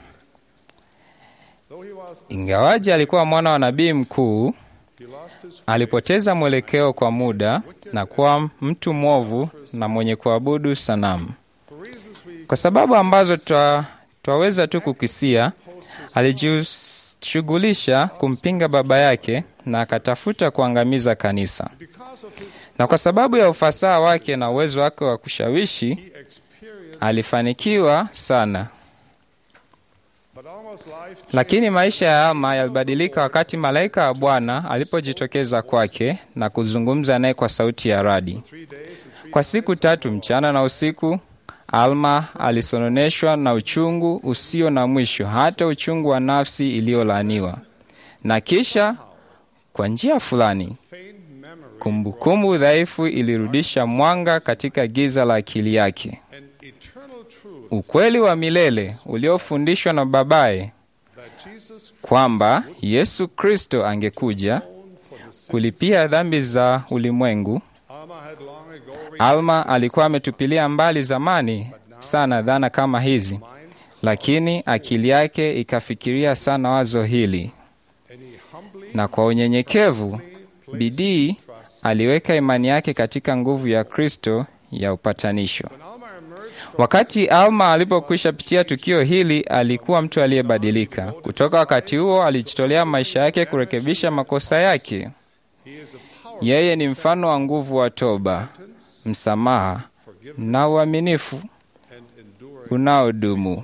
Ingawaje alikuwa mwana wa nabii mkuu, alipoteza mwelekeo kwa muda na kuwa mtu mwovu na mwenye kuabudu sanamu. Kwa sababu ambazo twaweza tu kukisia, alijishughulisha kumpinga baba yake na akatafuta kuangamiza kanisa. Na kwa sababu ya ufasaha wake na uwezo wake wa kushawishi, alifanikiwa sana. Lakini maisha ya Alma yalibadilika wakati malaika wa Bwana alipojitokeza kwake na kuzungumza naye kwa sauti ya radi. Kwa siku 3 mchana na usiku, Alma alisononeshwa na uchungu usio na mwisho, hata uchungu wa nafsi iliyolaaniwa. Na kisha kwa njia fulani, kumbukumbu dhaifu ilirudisha mwanga katika giza la akili yake. Ukweli wa milele uliofundishwa na babaye kwamba Yesu Kristo angekuja kulipia dhambi za ulimwengu. Alma alikuwa ametupilia mbali zamani sana dhana kama hizi, lakini akili yake ikafikiria sana wazo hili, na kwa unyenyekevu, bidii, aliweka imani yake katika nguvu ya Kristo ya upatanisho. Wakati Alma alipokwisha pitia tukio hili, alikuwa mtu aliyebadilika. Kutoka wakati huo, alijitolea maisha yake kurekebisha makosa yake. Yeye ni mfano wa nguvu wa toba, msamaha na uaminifu unaodumu.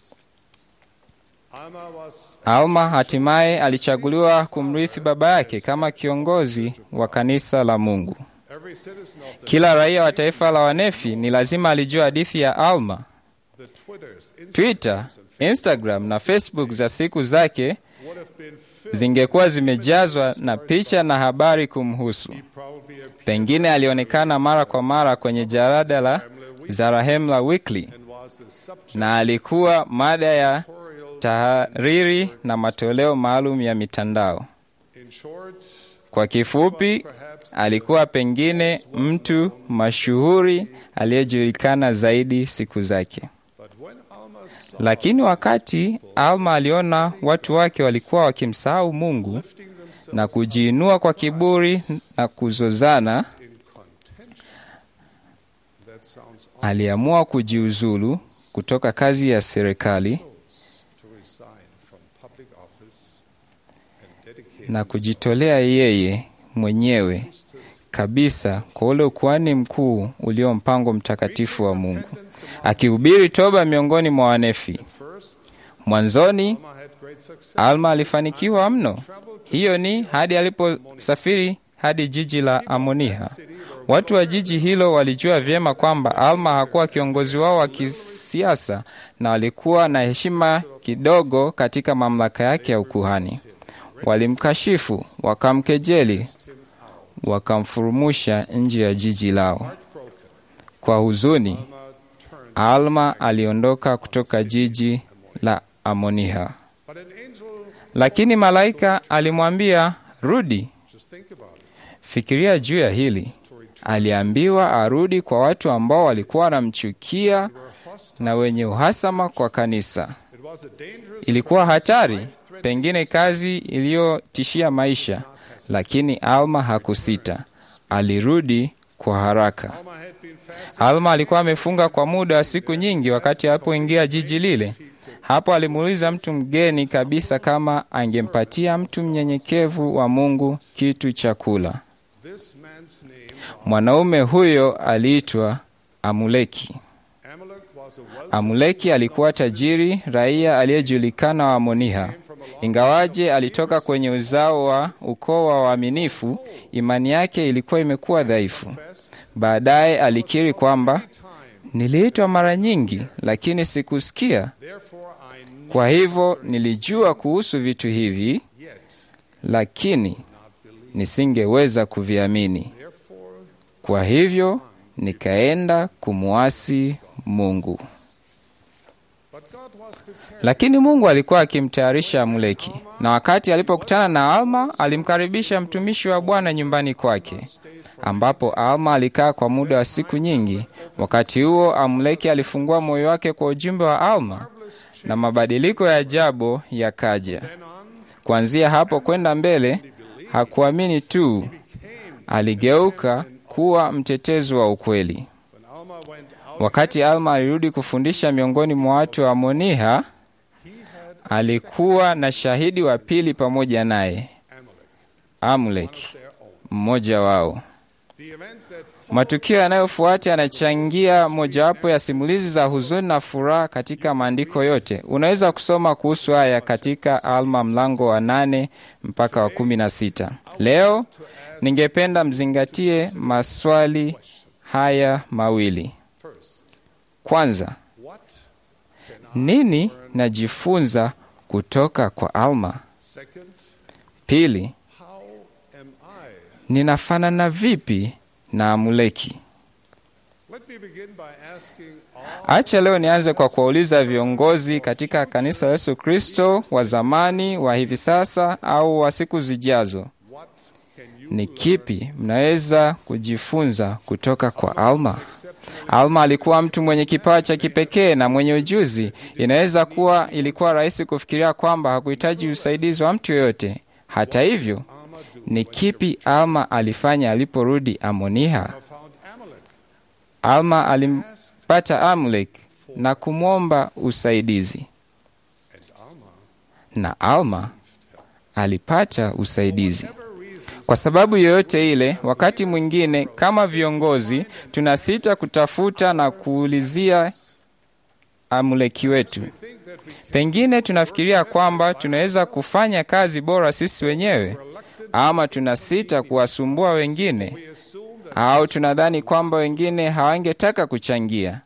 Alma hatimaye alichaguliwa kumrithi baba yake kama kiongozi wa kanisa la Mungu. Kila raia wa taifa la Wanefi ni lazima alijua hadithi ya Alma. Twitter, Instagram na Facebook za siku zake zingekuwa zimejazwa na picha na habari kumhusu. Pengine alionekana mara kwa mara kwenye jarada la Zarahemla Weekly, na alikuwa mada ya tahariri na matoleo maalum ya mitandao. Kwa kifupi, alikuwa pengine mtu mashuhuri aliyejulikana zaidi siku zake. Lakini wakati Alma aliona watu wake walikuwa wakimsahau Mungu na kujiinua kwa kiburi na kuzozana, aliamua kujiuzulu kutoka kazi ya serikali na kujitolea yeye mwenyewe kabisa kwa ule ukuhani mkuu ulio mpango mtakatifu wa Mungu, akihubiri toba miongoni mwa Wanefi. Mwanzoni Alma alifanikiwa mno. Hiyo ni hadi aliposafiri hadi jiji la Amoniha. Watu wa jiji hilo walijua vyema kwamba Alma hakuwa kiongozi wao wa kisiasa na alikuwa na heshima kidogo katika mamlaka yake ya ukuhani. Walimkashifu, wakamkejeli, wakamfurumusha nje ya jiji lao. Kwa huzuni, Alma aliondoka kutoka jiji la Amoniha. Lakini malaika alimwambia, rudi. Fikiria juu ya hili. Aliambiwa arudi kwa watu ambao walikuwa wanamchukia na wenye uhasama kwa kanisa. Ilikuwa hatari, pengine kazi iliyotishia maisha, lakini Alma hakusita. Alirudi kwa haraka. Alma alikuwa amefunga kwa muda wa siku nyingi wakati alipoingia jiji lile. Hapo alimuuliza mtu mgeni kabisa kama angempatia mtu mnyenyekevu wa Mungu kitu cha kula. Mwanaume huyo aliitwa Amuleki. Amuleki alikuwa tajiri, raia aliyejulikana wa Amoniha. Ingawaje alitoka kwenye uzao wa ukoo wa waaminifu, imani yake ilikuwa imekuwa dhaifu. Baadaye alikiri kwamba, niliitwa mara nyingi, lakini sikusikia. Kwa hivyo nilijua kuhusu vitu hivi, lakini nisingeweza kuviamini. Kwa hivyo nikaenda kumuasi Mungu. Lakini Mungu alikuwa akimtayarisha Amuleki, na wakati alipokutana na Alma, alimkaribisha mtumishi wa Bwana nyumbani kwake, ambapo Alma alikaa kwa muda wa siku nyingi. Wakati huo Amuleki alifungua moyo wake kwa ujumbe wa Alma, na mabadiliko ya ajabu yakaja. Kuanzia hapo kwenda mbele, hakuamini tu, aligeuka kuwa mtetezi wa ukweli. Wakati Alma alirudi kufundisha miongoni mwa watu wa Moniha, alikuwa na shahidi wa pili pamoja naye, Amuleki, mmoja wao. Matukio yanayofuata yanachangia mojawapo ya simulizi za huzuni na furaha katika maandiko yote. Unaweza kusoma kuhusu haya katika Alma mlango wa 8 mpaka wa 16. Leo ningependa mzingatie maswali haya mawili. Kwanza, nini najifunza kutoka kwa Alma? Pili, ninafanana vipi na Amuleki? Acha leo nianze kwa kuwauliza viongozi katika kanisa la Yesu Kristo, wa zamani, wa hivi sasa au wa siku zijazo. Ni kipi mnaweza kujifunza kutoka kwa Alma? Alma alikuwa mtu mwenye kipawa cha kipekee na mwenye ujuzi. Inaweza kuwa ilikuwa rahisi kufikiria kwamba hakuhitaji usaidizi wa mtu yoyote. Hata hivyo, ni kipi Alma alifanya aliporudi Amoniha? Alma alimpata Amuleki na kumwomba usaidizi, na Alma alipata usaidizi. Kwa sababu yoyote ile, wakati mwingine kama viongozi tunasita kutafuta na kuulizia Amuleki wetu. Pengine tunafikiria kwamba tunaweza kufanya kazi bora sisi wenyewe, ama tunasita kuwasumbua wengine, au tunadhani kwamba wengine hawangetaka kuchangia.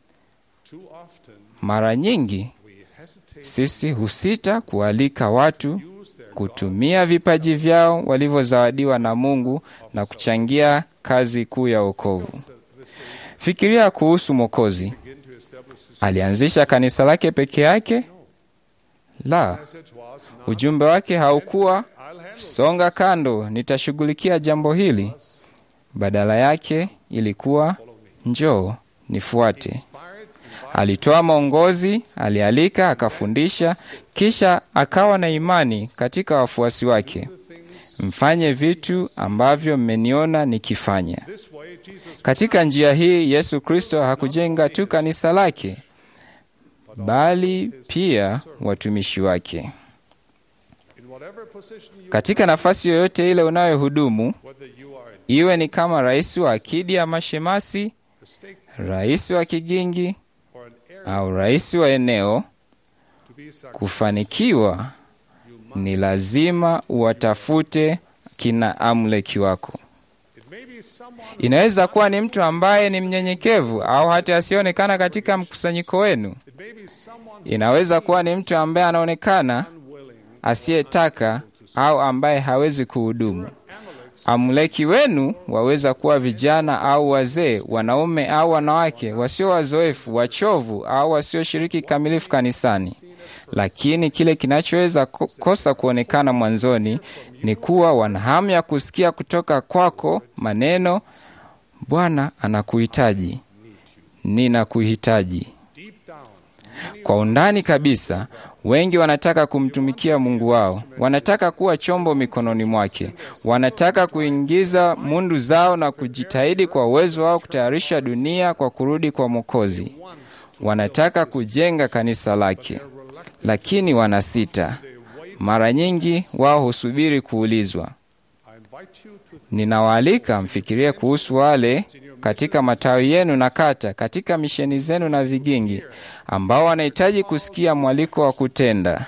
Mara nyingi sisi husita kualika watu kutumia vipaji vyao walivyozawadiwa na Mungu na kuchangia kazi kuu ya wokovu. Fikiria kuhusu Mwokozi. Alianzisha kanisa lake peke yake? La. Ujumbe wake haukuwa songa kando, nitashughulikia jambo hili. Badala yake ilikuwa njoo, nifuate. Alitoa maongozi, alialika, akafundisha, kisha akawa na imani katika wafuasi wake. Mfanye vitu ambavyo mmeniona nikifanya. Katika njia hii Yesu Kristo hakujenga tu kanisa lake, bali pia watumishi wake. Katika nafasi yoyote ile unayohudumu, iwe ni kama rais wa akidi ya mashemasi, rais wa kigingi au rais wa eneo, kufanikiwa ni lazima uwatafute kina Amuleki wako. Inaweza kuwa ni mtu ambaye ni mnyenyekevu au hata asionekana katika mkusanyiko wenu. Inaweza kuwa ni mtu ambaye anaonekana asiyetaka au ambaye hawezi kuhudumu. Amuleki wenu waweza kuwa vijana au wazee, wanaume au wanawake, wasio wazoefu, wachovu au wasioshiriki kamilifu kanisani. Lakini kile kinachoweza kosa kuonekana mwanzoni ni kuwa wana hamu ya kusikia kutoka kwako maneno, Bwana anakuhitaji, ninakuhitaji. Kwa undani kabisa, wengi wanataka kumtumikia Mungu wao. Wanataka kuwa chombo mikononi mwake. Wanataka kuingiza mundu zao na kujitahidi kwa uwezo wao kutayarisha dunia kwa kurudi kwa Mwokozi. Wanataka kujenga kanisa lake, lakini wanasita. Mara nyingi wao husubiri kuulizwa. Ninawaalika mfikirie kuhusu wale katika matawi yenu na kata, katika misheni zenu na vigingi, ambao wanahitaji kusikia mwaliko wa kutenda.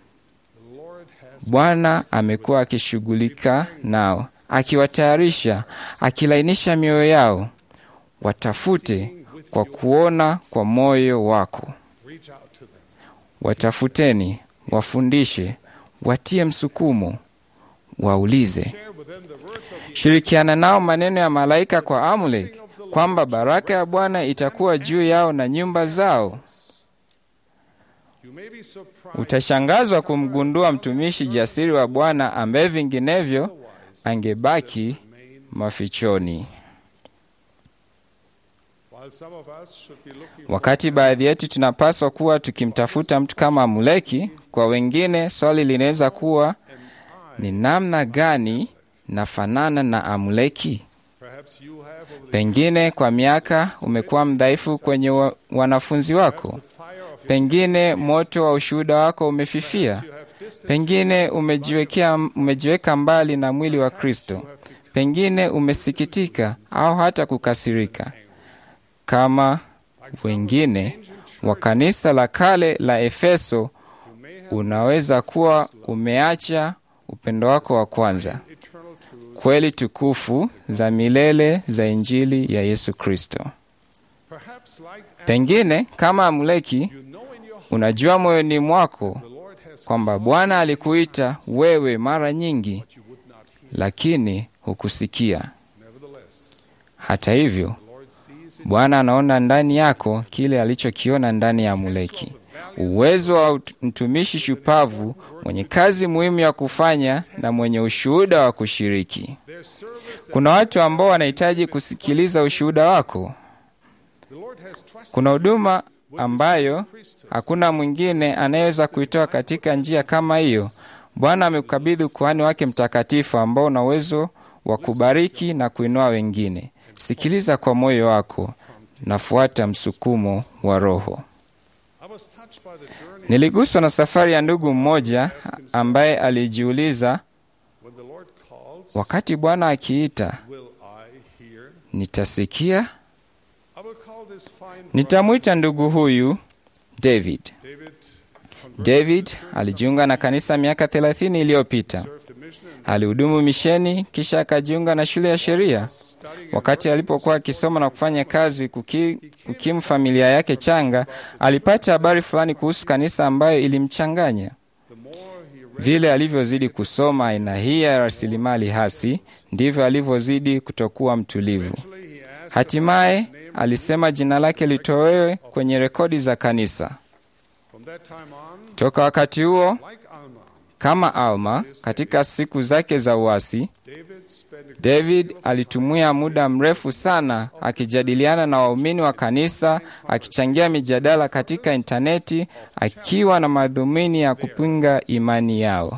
Bwana amekuwa akishughulika nao, akiwatayarisha, akilainisha mioyo yao. Watafute kwa kuona kwa moyo wako. Watafuteni, wafundishe, watie msukumo, waulize. Shirikiana nao maneno ya malaika kwa Amuleki kwamba baraka ya Bwana itakuwa juu yao na nyumba zao. Utashangazwa kumgundua mtumishi jasiri wa Bwana ambaye vinginevyo angebaki mafichoni. Wakati baadhi yetu tunapaswa kuwa tukimtafuta mtu kama Amuleki, kwa wengine swali linaweza kuwa ni namna gani nafanana na Amuleki? Pengine kwa miaka umekuwa mdhaifu kwenye wanafunzi wako. Pengine moto wa ushuhuda wako umefifia. Pengine umejiweka mbali na mwili wa Kristo. Pengine umesikitika au hata kukasirika. Kama wengine wa kanisa la kale la Efeso, unaweza kuwa umeacha upendo wako wa kwanza, kweli tukufu za milele za Injili ya Yesu Kristo. Pengine kama Amuleki, unajua moyoni mwako kwamba Bwana alikuita wewe mara nyingi, lakini hukusikia. Hata hivyo, Bwana anaona ndani yako kile alichokiona ndani ya Amuleki. Uwezo wa mtumishi shupavu, mwenye kazi muhimu ya kufanya na mwenye ushuhuda wa kushiriki. Kuna watu ambao wanahitaji kusikiliza ushuhuda wako. Kuna huduma ambayo hakuna mwingine anayeweza kuitoa katika njia kama hiyo. Bwana amekukabidhi ukuhani wake mtakatifu ambao una uwezo wa kubariki na kuinua wengine. Sikiliza kwa moyo wako na fuata msukumo wa Roho. Niliguswa na safari ya ndugu mmoja ambaye alijiuliza, wakati Bwana akiita, nitasikia? Nitamwita ndugu huyu David. David alijiunga na kanisa miaka 30 iliyopita. Alihudumu misheni, kisha akajiunga na shule ya sheria. Wakati alipokuwa akisoma na kufanya kazi kukimu familia yake changa, alipata habari fulani kuhusu kanisa ambayo ilimchanganya. Vile alivyozidi kusoma aina hii ya rasilimali hasi, ndivyo alivyozidi kutokuwa mtulivu. Hatimaye alisema jina lake litolewe kwenye rekodi za kanisa. Toka wakati huo, kama Alma katika siku zake za uasi, David alitumia muda mrefu sana akijadiliana na waumini wa kanisa, akichangia mijadala katika interneti, akiwa na madhumuni ya kupinga imani yao.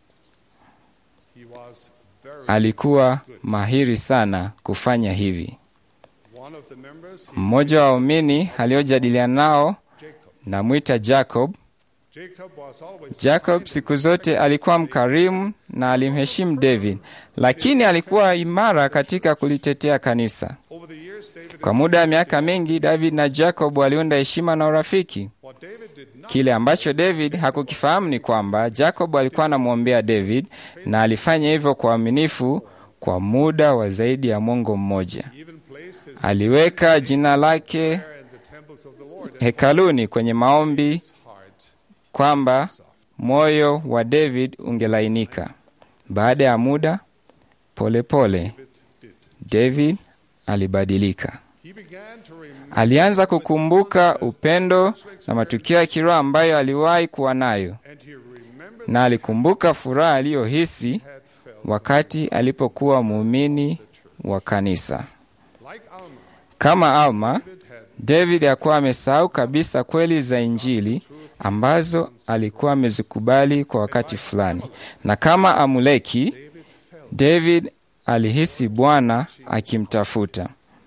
Alikuwa mahiri sana kufanya hivi. Mmoja wa waumini aliojadiliana nao namwita Jacob. Jacob siku zote alikuwa mkarimu na alimheshimu David, lakini alikuwa imara katika kulitetea kanisa. Kwa muda wa miaka mingi, David na Jacob waliunda heshima na urafiki. Kile ambacho David hakukifahamu ni kwamba Jacob alikuwa anamwombea David, na alifanya hivyo kwa uaminifu kwa muda wa zaidi ya mwongo mmoja. Aliweka jina lake hekaluni kwenye maombi kwamba moyo wa David ungelainika. Baada ya muda, polepole, David alibadilika. Alianza kukumbuka upendo na matukio ya kiroho ambayo aliwahi kuwa nayo, na alikumbuka furaha aliyohisi wakati alipokuwa muumini wa kanisa. Kama Alma, David hakuwa amesahau kabisa kweli za Injili ambazo alikuwa amezikubali kwa wakati fulani. Na kama Amuleki, David alihisi Bwana akimtafuta.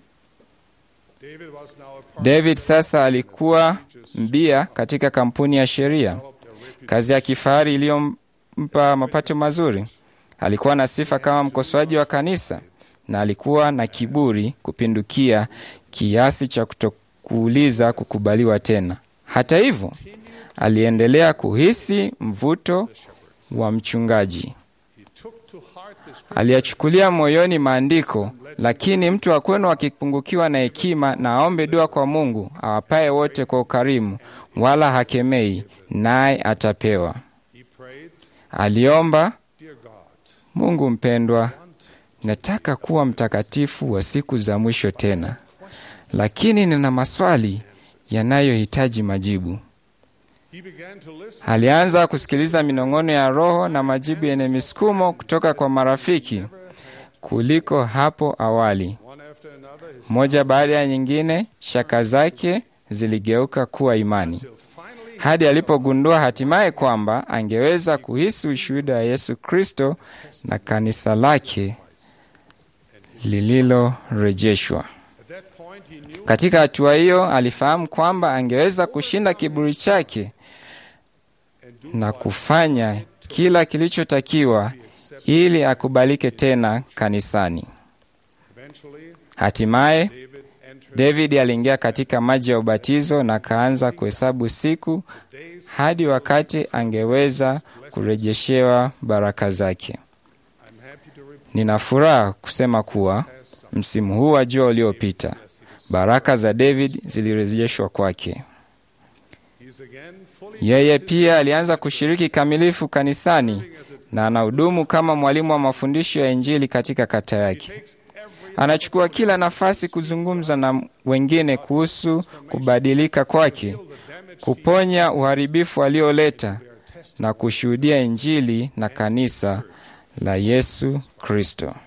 David sasa alikuwa mbia katika kampuni ya sheria, kazi ya kifahari iliyompa mapato mazuri. Alikuwa na sifa kama mkosoaji wa kanisa, na alikuwa na kiburi kupindukia kiasi cha kutokuuliza kukubaliwa tena. Hata hivyo, aliendelea kuhisi mvuto wa mchungaji. Aliyachukulia moyoni maandiko, lakini mtu wa kwenu akipungukiwa na hekima na aombe dua kwa Mungu awapaye wote kwa ukarimu, wala hakemei, naye atapewa. Aliomba, Mungu mpendwa, nataka kuwa mtakatifu wa siku za mwisho tena, lakini nina maswali yanayohitaji majibu. Alianza kusikiliza minong'ono ya Roho na majibu yenye misukumo kutoka kwa marafiki kuliko hapo awali. Moja baada ya nyingine, shaka zake ziligeuka kuwa imani, hadi alipogundua hatimaye kwamba angeweza kuhisi ushuhuda wa Yesu Kristo na kanisa lake lililorejeshwa. Katika hatua hiyo, alifahamu kwamba angeweza kushinda kiburi chake na kufanya kila kilichotakiwa ili akubalike tena kanisani. Hatimaye David aliingia katika maji ya ubatizo na kaanza kuhesabu siku hadi wakati angeweza kurejeshewa baraka zake. Nina furaha kusema kuwa msimu huu wa jua uliopita, baraka za David zilirejeshwa kwake. Yeye pia alianza kushiriki kamilifu kanisani na anahudumu kama mwalimu wa mafundisho ya Injili katika kata yake. Anachukua kila nafasi kuzungumza na wengine kuhusu kubadilika kwake, kuponya uharibifu alioleta na kushuhudia Injili na kanisa la Yesu Kristo.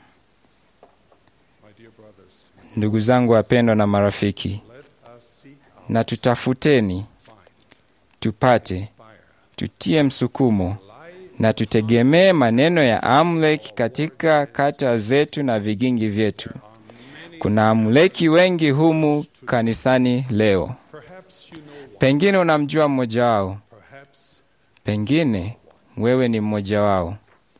Ndugu zangu wapendwa na marafiki, na tutafuteni, tupate, tutie msukumo na tutegemee maneno ya Amuleki katika kata zetu na vigingi vyetu. Kuna Amuleki wengi humu kanisani leo. Pengine unamjua mmoja wao. Pengine wewe ni mmoja wao.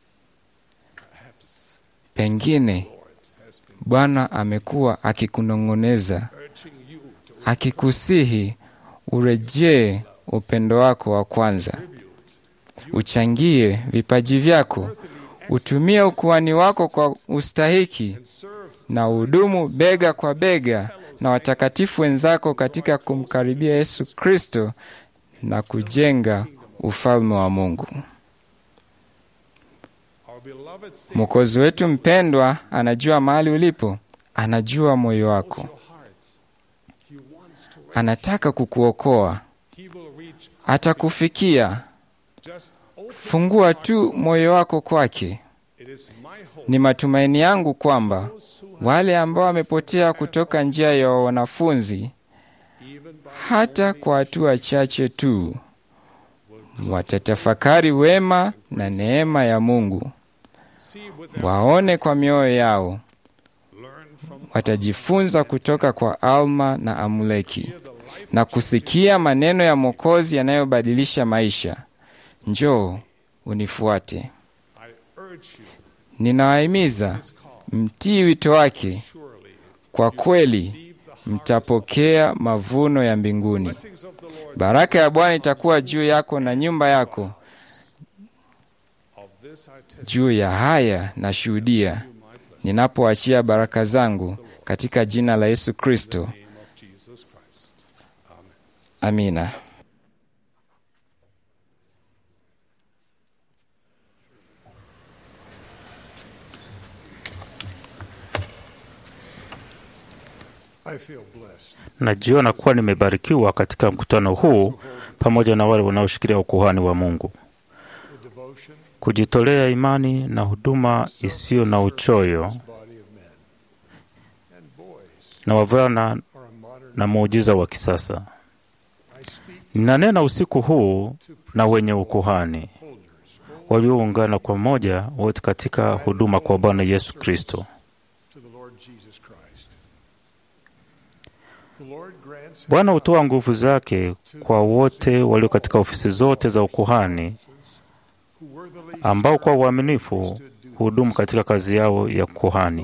Pengine Bwana amekuwa akikunong'oneza, akikusihi urejee upendo wako wa kwanza. Uchangie vipaji vyako, utumie ukuhani wako kwa ustahiki, na uhudumu bega kwa bega na watakatifu wenzako katika kumkaribia Yesu Kristo na kujenga ufalme wa Mungu. Mwokozi wetu mpendwa anajua mahali ulipo, anajua moyo wako. Anataka kukuokoa, atakufikia. Fungua tu moyo wako kwake. Ni matumaini yangu kwamba wale ambao wamepotea kutoka njia ya wanafunzi, hata kwa hatua chache tu, watatafakari wema na neema ya Mungu. Waone kwa mioyo yao. Watajifunza kutoka kwa Alma na Amuleki na kusikia maneno ya Mwokozi yanayobadilisha maisha. Njoo unifuate. Ninawahimiza mtii wito wake. Kwa kweli mtapokea mavuno ya mbinguni. Baraka ya Bwana itakuwa juu yako na nyumba yako. Juu ya haya nashuhudia ninapoachia baraka zangu katika jina la Yesu Kristo. Amina. Najiona kuwa nimebarikiwa katika mkutano huu pamoja na wale wanaoshikilia ukuhani wa Mungu. Kujitolea imani na huduma isiyo na uchoyo na wavulana na muujiza wa kisasa. Ninanena usiku huu na wenye ukuhani walioungana kwa moja wote katika huduma kwa Bwana Yesu Kristo. Bwana hutoa nguvu zake kwa wote walio katika ofisi zote za ukuhani ambao kwa uaminifu hudumu katika kazi yao ya kuhani.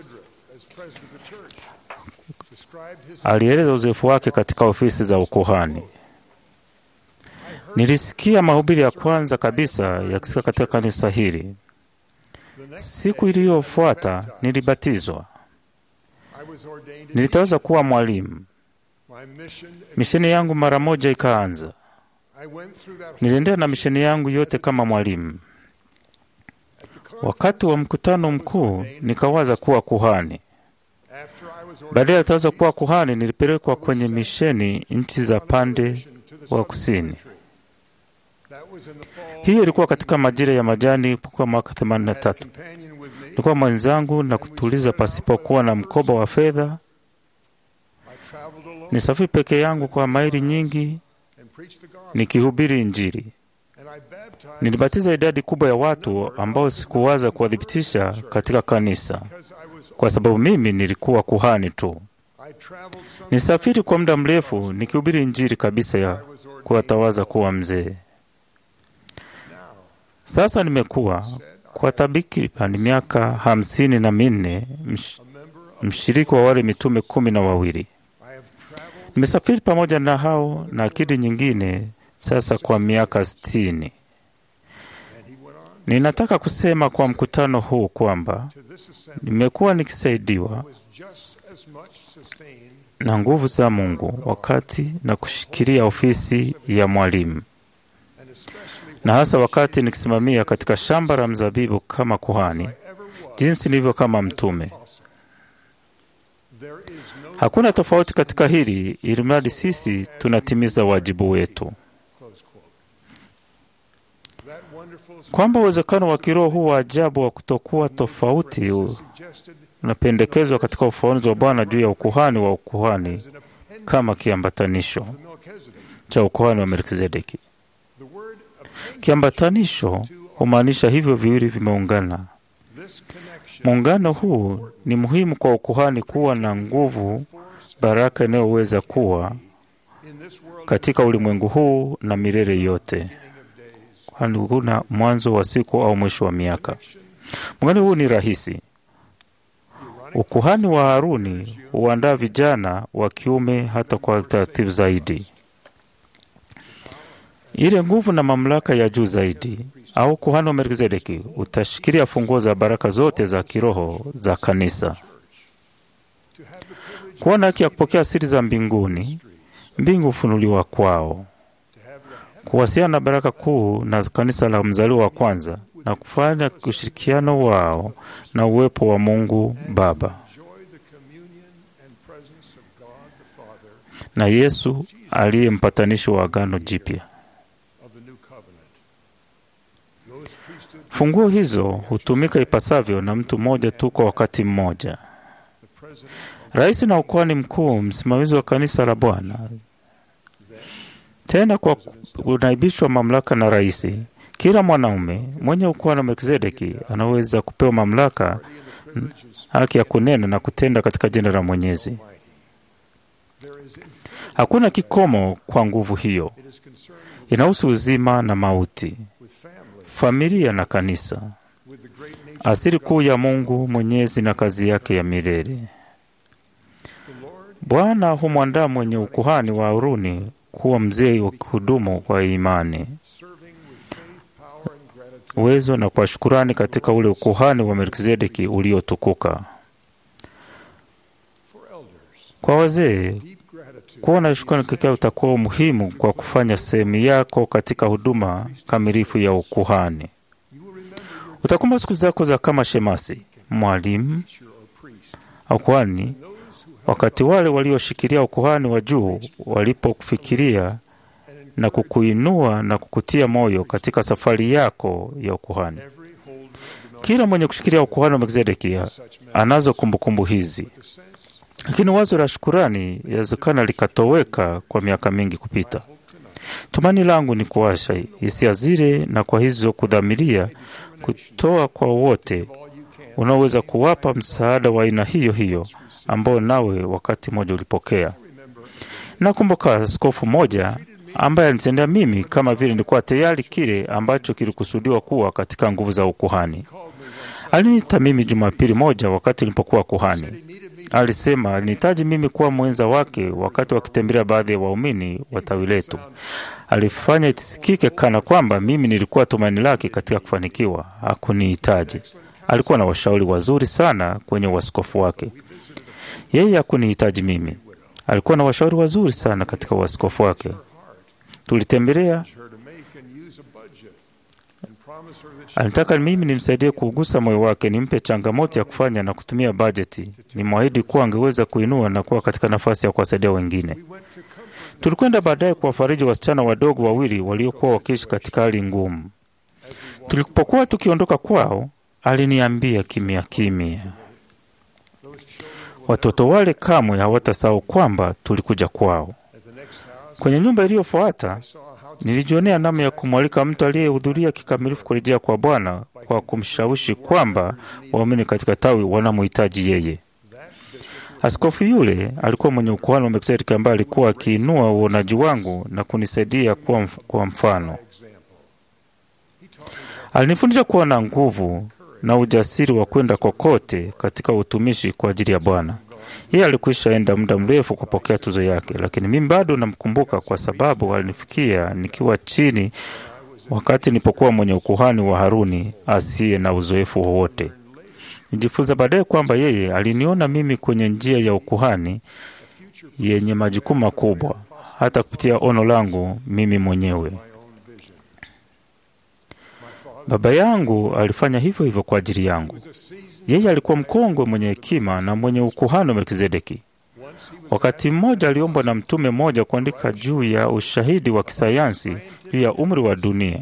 Alieleza uzoefu wake katika ofisi za ukuhani. Nilisikia mahubiri ya kwanza kabisa yakisikia katika kanisa hili. Siku iliyofuata nilibatizwa. Nilitaweza kuwa mwalimu. Misheni yangu mara moja ikaanza. Niliendelea na misheni yangu yote kama mwalimu. Wakati wa mkutano mkuu nikawaza kuwa kuhani. Baada ya kutaweza kuwa kuhani, nilipelekwa kwenye misheni nchi za pande wa kusini. Hiyo ilikuwa katika majira ya majani kwa mwaka 83. Nilikuwa mwenzangu na kutuliza pasipokuwa na mkoba wa fedha. Nisafiri peke yangu kwa maili nyingi nikihubiri Injili. Nilibatiza idadi kubwa ya watu ambao sikuwaza kuwadhibitisha katika kanisa, kwa sababu mimi nilikuwa kuhani tu. Nisafiri kwa muda mrefu nikihubiri Injili kabisa ya kuwatawaza kuwa mzee. Sasa nimekuwa kwa takriban miaka 54 mshiriki wa wale mitume 12. Nimesafiri pamoja na hao na akidi nyingine sasa kwa miaka 60. Ninataka kusema kwa mkutano huu kwamba nimekuwa nikisaidiwa na nguvu za Mungu wakati na kushikilia ofisi ya mwalimu, na hasa wakati nikisimamia katika shamba la mzabibu kama kuhani, jinsi nilivyo kama mtume. Hakuna tofauti katika hili, ili mradi sisi tunatimiza wajibu wetu. Kwamba uwezekano wa kiroho huu wa ajabu wa kutokuwa tofauti unapendekezwa katika ufafanuzi wa Bwana juu ya ukuhani wa ukuhani kama kiambatanisho cha ukuhani wa Melkizedeki. Kiambatanisho humaanisha hivyo viwili vimeungana. Muungano huu ni muhimu kwa ukuhani kuwa na nguvu, baraka inayoweza kuwa katika ulimwengu huu na milele yote, kwani huna mwanzo wa siku au mwisho wa miaka. Muungano huu ni rahisi. Ukuhani wa Haruni huandaa vijana wa kiume hata kwa taratibu zaidi. Ile nguvu na mamlaka ya juu zaidi, au ukuhani wa Melkizedeki, utashikilia funguo za baraka zote za kiroho za kanisa. Kuwa na haki ya kupokea siri za mbinguni, mbingu hufunuliwa kwao. Kuwasiliana na baraka kuu na kanisa la mzaliwa wa kwanza na kufanya ushirikiano wao na uwepo wa Mungu Baba na Yesu aliye mpatanishi wa agano jipya. Funguo hizo hutumika ipasavyo na mtu mmoja tu kwa wakati mmoja. Rais na ukuhani mkuu, msimamizi wa kanisa la Bwana. Tena kwa unaibishwa mamlaka na rais, kila mwanaume mwenye ukuhani wa Melkizedeki anaweza kupewa mamlaka, haki ya kunena na kutenda katika jina la Mwenyezi. Hakuna kikomo kwa nguvu hiyo. Inahusu uzima na mauti, familia na kanisa, asili kuu ya Mungu Mwenyezi na kazi yake ya milele. Bwana humwandaa mwenye ukuhani wa Haruni kuwa mzee wa kuhudumu kwa imani, uwezo na kwa shukurani katika ule ukuhani wa Melkizedeki uliotukuka. Kwa wazee, kuwa na shukrani kikao utakuwa muhimu kwa kufanya sehemu yako katika huduma kamilifu ya ukuhani. Utakumbuka siku zako za kama shemasi, mwalimu au kuhani, wakati wale walioshikilia ukuhani wa juu walipokufikiria na kukuinua na kukutia moyo katika safari yako ya ukuhani. Kila mwenye kushikilia ukuhani wa Melkizedeki anazo kumbukumbu hizi, lakini wazo la shukurani yawezekana likatoweka kwa miaka mingi kupita. Tumaini langu ni kuwasha hisia zile, na kwa hizo kudhamiria kutoa kwa wote unaoweza kuwapa msaada wa aina hiyo hiyo ambao nawe wakati mmoja ulipokea. Nakumbuka askofu mmoja ambaye alinitendea mimi kama vile nilikuwa tayari kile ambacho kilikusudiwa kuwa katika nguvu za ukuhani. Aliniita mimi Jumapili moja wakati nilipokuwa kuhani. Alisema alinihitaji mimi kuwa mwenza wake wakati wakitembelea baadhi ya waumini wa tawi letu. Alifanya itisikike kana kwamba mimi nilikuwa tumaini lake katika kufanikiwa. Hakunihitaji. Alikuwa na washauri wazuri sana kwenye uaskofu wake. Yeye hakunihitaji mimi. Alikuwa na washauri wazuri sana katika uaskofu wake. Tulitembelea Alitaka mimi nimsaidie kuugusa moyo wake, nimpe changamoto ya kufanya na kutumia bajeti. Nimwahidi kuwa angeweza kuinua na kuwa katika nafasi ya kuwasaidia wengine. Tulikwenda baadaye kuwafariji wasichana wadogo wawili waliokuwa wakiishi katika hali ngumu. Tulipokuwa tukiondoka kwao, aliniambia kimya kimya, watoto wale kamwe hawatasahau kwamba tulikuja kwao. Kwenye nyumba iliyofuata, nilijionea namna ya kumwalika mtu aliyehudhuria kikamilifu kurejea kwa Bwana kwa kumshawishi kwamba waumini katika tawi wanamhitaji yeye. Askofu yule alikuwa mwenye ukuhani wa Melkizedeki ambaye alikuwa akiinua uonaji wangu na kunisaidia kwa mfano. Alinifundisha kuwa na nguvu na ujasiri wa kwenda kokote katika utumishi kwa ajili ya Bwana. Yeye alikwisha enda muda mrefu kupokea tuzo yake, lakini mimi bado namkumbuka kwa sababu alinifikia nikiwa chini wakati nilipokuwa mwenye ukuhani wa Haruni asiye na uzoefu wowote. Nijifunza baadaye kwamba yeye aliniona mimi kwenye njia ya ukuhani yenye majukumu makubwa, hata kupitia ono langu mimi mwenyewe. Baba yangu alifanya hivyo hivyo kwa ajili yangu. Yeye alikuwa mkongwe mwenye hekima na mwenye ukuhani wa Melkizedeki. Wakati mmoja aliombwa na mtume mmoja kuandika juu ya ushahidi wa kisayansi juu ya umri wa dunia.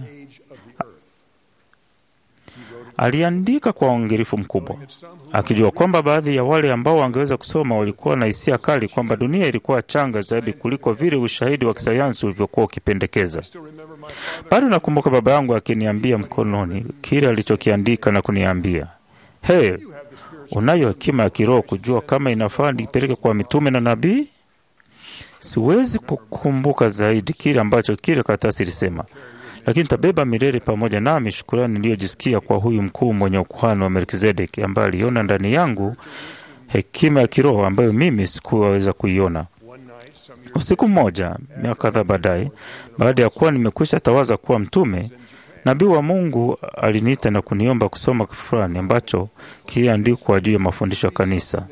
Aliandika kwa uangalifu mkubwa, akijua kwamba baadhi ya wale ambao wangeweza kusoma walikuwa na hisia kali kwamba dunia ilikuwa changa zaidi kuliko vile ushahidi wa kisayansi ulivyokuwa ukipendekeza. Bado nakumbuka baba yangu akiniambia mkononi kile alichokiandika na kuniambia, "Hey, unayo hekima ya kiroho kujua kama inafaa nipeleke kwa mitume na nabii?" Siwezi kukumbuka zaidi kile ambacho kile karatasi ilisema, lakini tabeba milele pamoja nami shukrani niliyojisikia kwa huyu mkuu mwenye ukuhani wa Melkizedeki ambaye aliona ndani yangu hekima ya kiroho ambayo mimi sikuweza kuiona. Usiku mmoja, miaka kadhaa baadaye, baada ya kuwa nimekwisha tawaza kuwa mtume, nabii wa Mungu aliniita na kuniomba kusoma kitu fulani ambacho kiliandikwa juu ya mafundisho ya kanisa.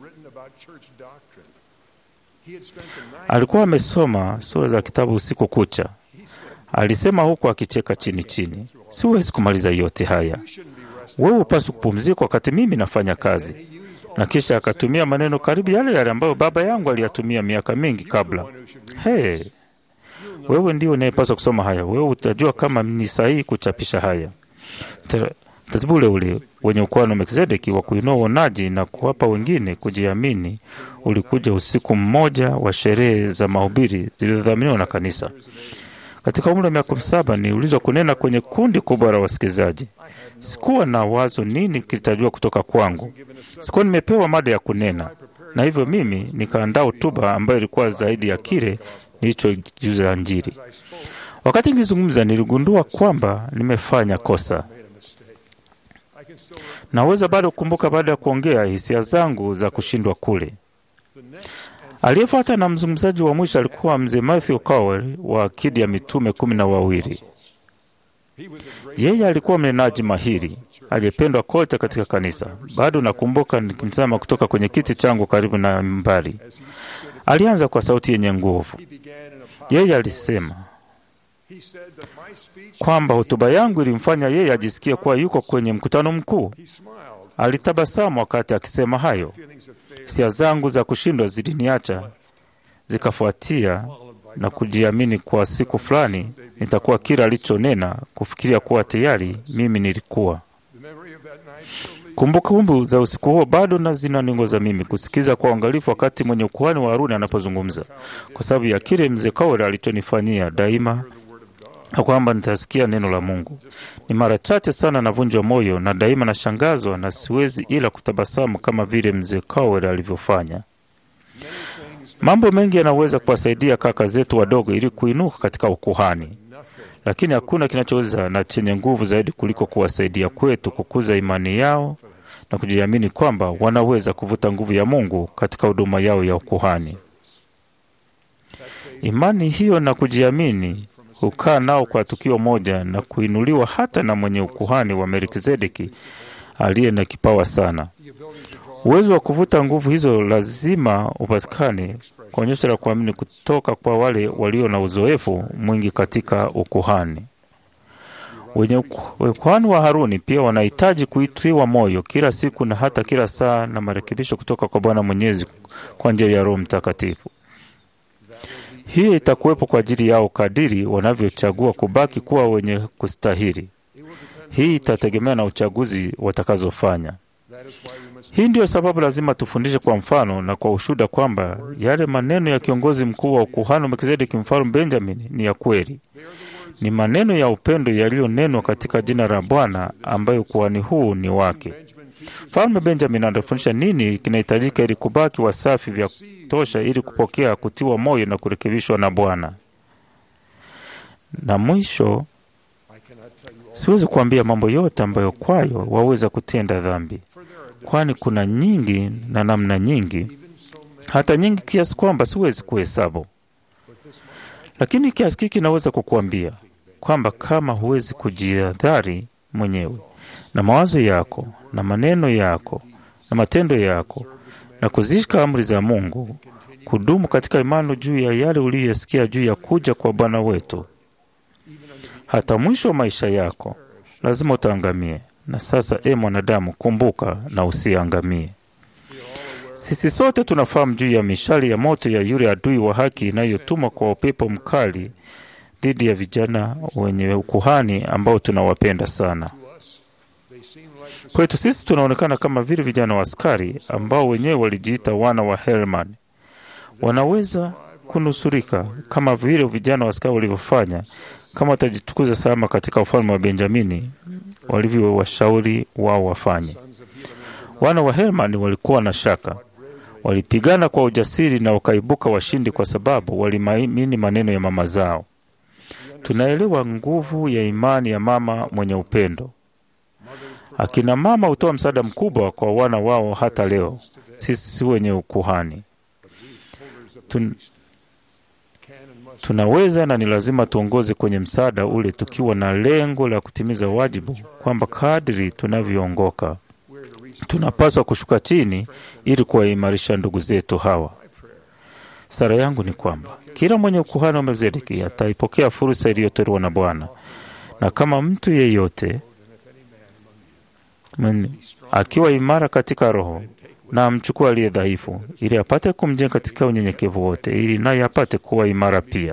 Alikuwa amesoma sura za kitabu usiku kucha. Alisema huku akicheka chini chini, "Siwezi kumaliza yote haya. Wewe upaswi kupumzika wakati mimi nafanya kazi." Na kisha akatumia maneno karibu yale yale ambayo baba yangu aliyatumia miaka mingi kabla. "Hey, wewe ndio unayepaswa kusoma haya. Wewe utajua kama ni sahihi kuchapisha haya." Taratibu ule ule wenye ukuhani wa Melkizedeki wa kuinua uonaji na kuwapa wengine kujiamini ulikuja usiku mmoja wa sherehe za mahubiri zilizodhaminiwa na kanisa. Katika umri wa miaka 7 niliulizwa kunena kwenye kundi kubwa la wasikilizaji. Sikuwa na wazo nini kilitajua kutoka kwangu. Sikuwa nimepewa mada ya kunena, na hivyo mimi nikaandaa hotuba ambayo ilikuwa zaidi ya kile nilichojuza Injili. Wakati nikizungumza, niligundua kwamba nimefanya kosa. Naweza bado kukumbuka baada ya kuongea hisia zangu za kushindwa kule. Aliyefuata na mzungumzaji wa mwisho alikuwa mzee Matthew Cowell wa akidi ya mitume 12. Yeye alikuwa mnenaji mahiri aliyependwa kote katika kanisa. Bado nakumbuka nikimtazama kutoka kwenye kiti changu karibu na mbari. Alianza kwa sauti yenye nguvu. Yeye alisema kwamba hotuba yangu ilimfanya yeye ajisikie kuwa yuko kwenye mkutano mkuu. Alitabasamu wakati akisema hayo. Hisia zangu za kushindwa ziliniacha, zikafuatia na kujiamini kwa siku fulani nitakuwa kila alichonena, kufikiria kuwa tayari mimi nilikuwa. Kumbukumbu za usiku huo bado na zinaniongoza mimi kusikiza kwa uangalifu wakati mwenye ukuhani wa Haruni anapozungumza, kwa sababu ya kile mzee Cowell alichonifanyia daima, na kwamba nitasikia neno la Mungu. Ni mara chache sana navunjwa moyo na daima nashangazwa na siwezi ila kutabasamu kama vile mzee Cowell alivyofanya. Mambo mengi yanaweza kuwasaidia kaka zetu wadogo ili kuinuka katika ukuhani, lakini hakuna kinachoweza na chenye nguvu zaidi kuliko kuwasaidia kwetu kukuza imani yao na kujiamini kwamba wanaweza kuvuta nguvu ya Mungu katika huduma yao ya ukuhani. Imani hiyo na kujiamini hukaa nao kwa tukio moja na kuinuliwa hata na mwenye ukuhani wa Melkizedeki aliye na kipawa sana. Uwezo wa kuvuta nguvu hizo lazima upatikane kwa onyesho la kuamini kutoka kwa wale walio na uzoefu mwingi katika ukuhani. Wenye ukuhani wa Haruni pia wanahitaji kuitiwa moyo kila siku na hata kila saa na marekebisho kutoka kwa Bwana Mwenyezi kwa njia ya Roho Mtakatifu. Hii itakuwepo kwa ajili yao kadiri wanavyochagua kubaki kuwa wenye kustahili. Hii itategemea na uchaguzi watakazofanya. Hii ndiyo sababu lazima tufundishe kwa mfano na kwa ushuhuda kwamba yale maneno ya kiongozi mkuu wa ukuhani Melkizedeki mfalme Benjamin ni ya kweli. Ni maneno ya upendo yaliyonenwa katika jina la Bwana ambayo ukuhani huu ni wake. Mfalme Benjamin anafundisha nini kinahitajika ili kubaki wasafi vya kutosha ili kupokea kutiwa moyo na kurekebishwa na Bwana. Na mwisho, siwezi kuambia mambo yote ambayo kwayo waweza kutenda dhambi, kwani kuna nyingi na namna nyingi, hata nyingi kiasi kwamba siwezi kuhesabu. Lakini kiasi hiki naweza kukuambia kwamba kama huwezi kujihadhari mwenyewe na mawazo yako na maneno yako na matendo yako na kuzishika amri za Mungu, kudumu katika imani juu ya yale uliyosikia juu ya kuja kwa Bwana wetu, hata mwisho wa maisha yako lazima utaangamie. Na sasa, mwanadamu, kumbuka na usiangamie. Sisi sote tunafahamu juu ya mishali ya moto ya yule adui wa haki inayotumwa kwa upepo mkali dhidi ya vijana wenye ukuhani ambao tunawapenda sana. Kwetu sisi tunaonekana kama vile vijana wa askari ambao wenyewe walijiita wana wa Herman. Wanaweza kunusurika kama vile vijana wa askari walivyofanya kama watajitukuza salama katika ufalme wa Benjamini walivyowashauri wao wafanye. Wana wa Herman walikuwa na shaka. Walipigana kwa ujasiri na wakaibuka washindi kwa sababu waliamini maneno ya mama zao. Tunaelewa nguvu ya imani ya mama mwenye upendo. Akina mama hutoa msaada mkubwa kwa wana wao hata leo. Sisi wenye ukuhani tunaweza na ni lazima tuongoze kwenye msaada ule, tukiwa na lengo la kutimiza wajibu kwamba kadri tunavyoongoka tunapaswa kushuka chini ili kuwaimarisha ndugu zetu hawa. Sara yangu ni kwamba kila mwenye ukuhani wa Melkizedeki ataipokea fursa iliyotolewa na Bwana, na kama mtu yeyote akiwa imara katika roho, na amchukua aliye dhaifu ili apate kumjenga katika unyenyekevu wote, ili naye apate kuwa imara pia.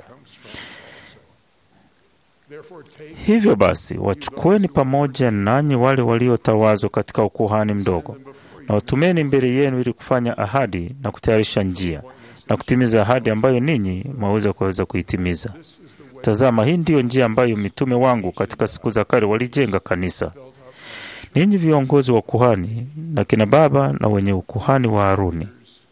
Hivyo basi, wachukueni pamoja nanyi wale waliotawazwa katika ukuhani mdogo, na watumeni mbele yenu ili kufanya ahadi na kutayarisha njia na kutimiza ahadi ambayo ninyi mwaweza kuitimiza. Tazama, hii ndiyo njia ambayo mitume wangu katika siku za kale walijenga kanisa. Ninyi viongozi wa ukuhani na kina baba na wenye ukuhani wa Haruni,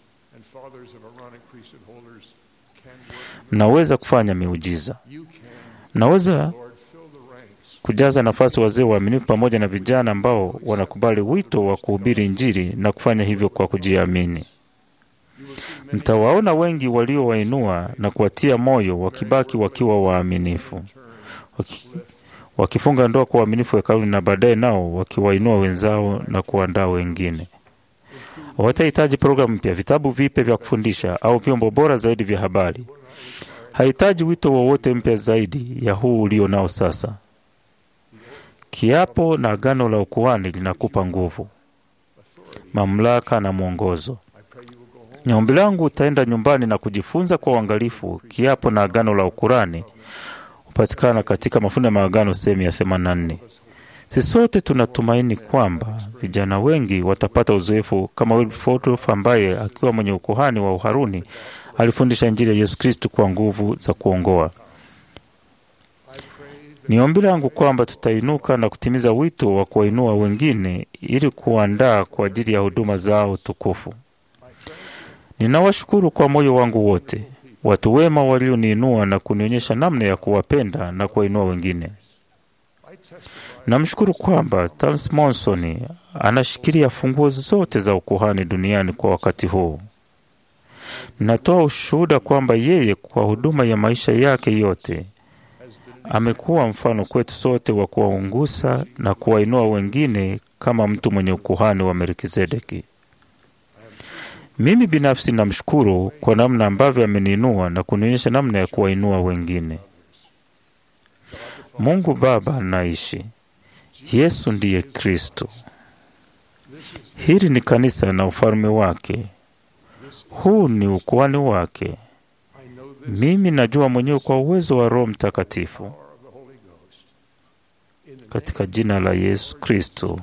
mnaweza kufanya miujiza. Mnaweza kujaza nafasi wazee waaminifu pamoja na vijana ambao wanakubali wito wa kuhubiri Injili na kufanya hivyo kwa kujiamini. Mtawaona wengi waliowainua na kuwatia moyo wakibaki wakiwa waaminifu, wakifunga ndoa kwa uaminifu hekaluni, na baadaye nao wakiwainua wenzao na kuandaa wengine. Hawatahitaji programu mpya, vitabu vipya vya kufundisha au vyombo bora zaidi vya habari. Hahitaji wito wowote mpya zaidi ya huu ulio nao sasa. Kiapo na agano la ukuhani linakupa nguvu, mamlaka na mwongozo. Ni ombi langu utaenda nyumbani na kujifunza kwa uangalifu kiapo na agano la ukuhani hupatikana katika mafundo ya maagano sehemu ya 84. Sisi sote tunatumaini kwamba vijana wengi watapata uzoefu kama Wilberforce, ambaye akiwa mwenye ukuhani wa Uharuni alifundisha Injili ya Yesu Kristo kwa nguvu za kuongoa. Ni ombi langu kwamba tutainuka na kutimiza wito wa kuwainua wengine ili kuandaa kwa ajili ya huduma zao tukufu. Ninawashukuru kwa moyo wangu wote watu wema walioniinua na kunionyesha namna ya kuwapenda na kuwainua wengine. Namshukuru kwamba Thomas Monson anashikilia funguo zote za ukuhani duniani kwa wakati huu. Natoa ushuhuda kwamba yeye kwa huduma ya maisha yake yote amekuwa mfano kwetu sote wa kuwaungusa na kuwainua wengine kama mtu mwenye ukuhani wa Melkizedeki. Mimi binafsi namshukuru kwa namna ambavyo ameniinua na kunionyesha namna ya kuwainua wengine. Mungu Baba anaishi. Yesu ndiye Kristo. Hili ni kanisa na ufalme wake. Huu ni ukuhani wake. Mimi najua mwenyewe kwa uwezo wa Roho Mtakatifu. Katika jina la Yesu Kristo.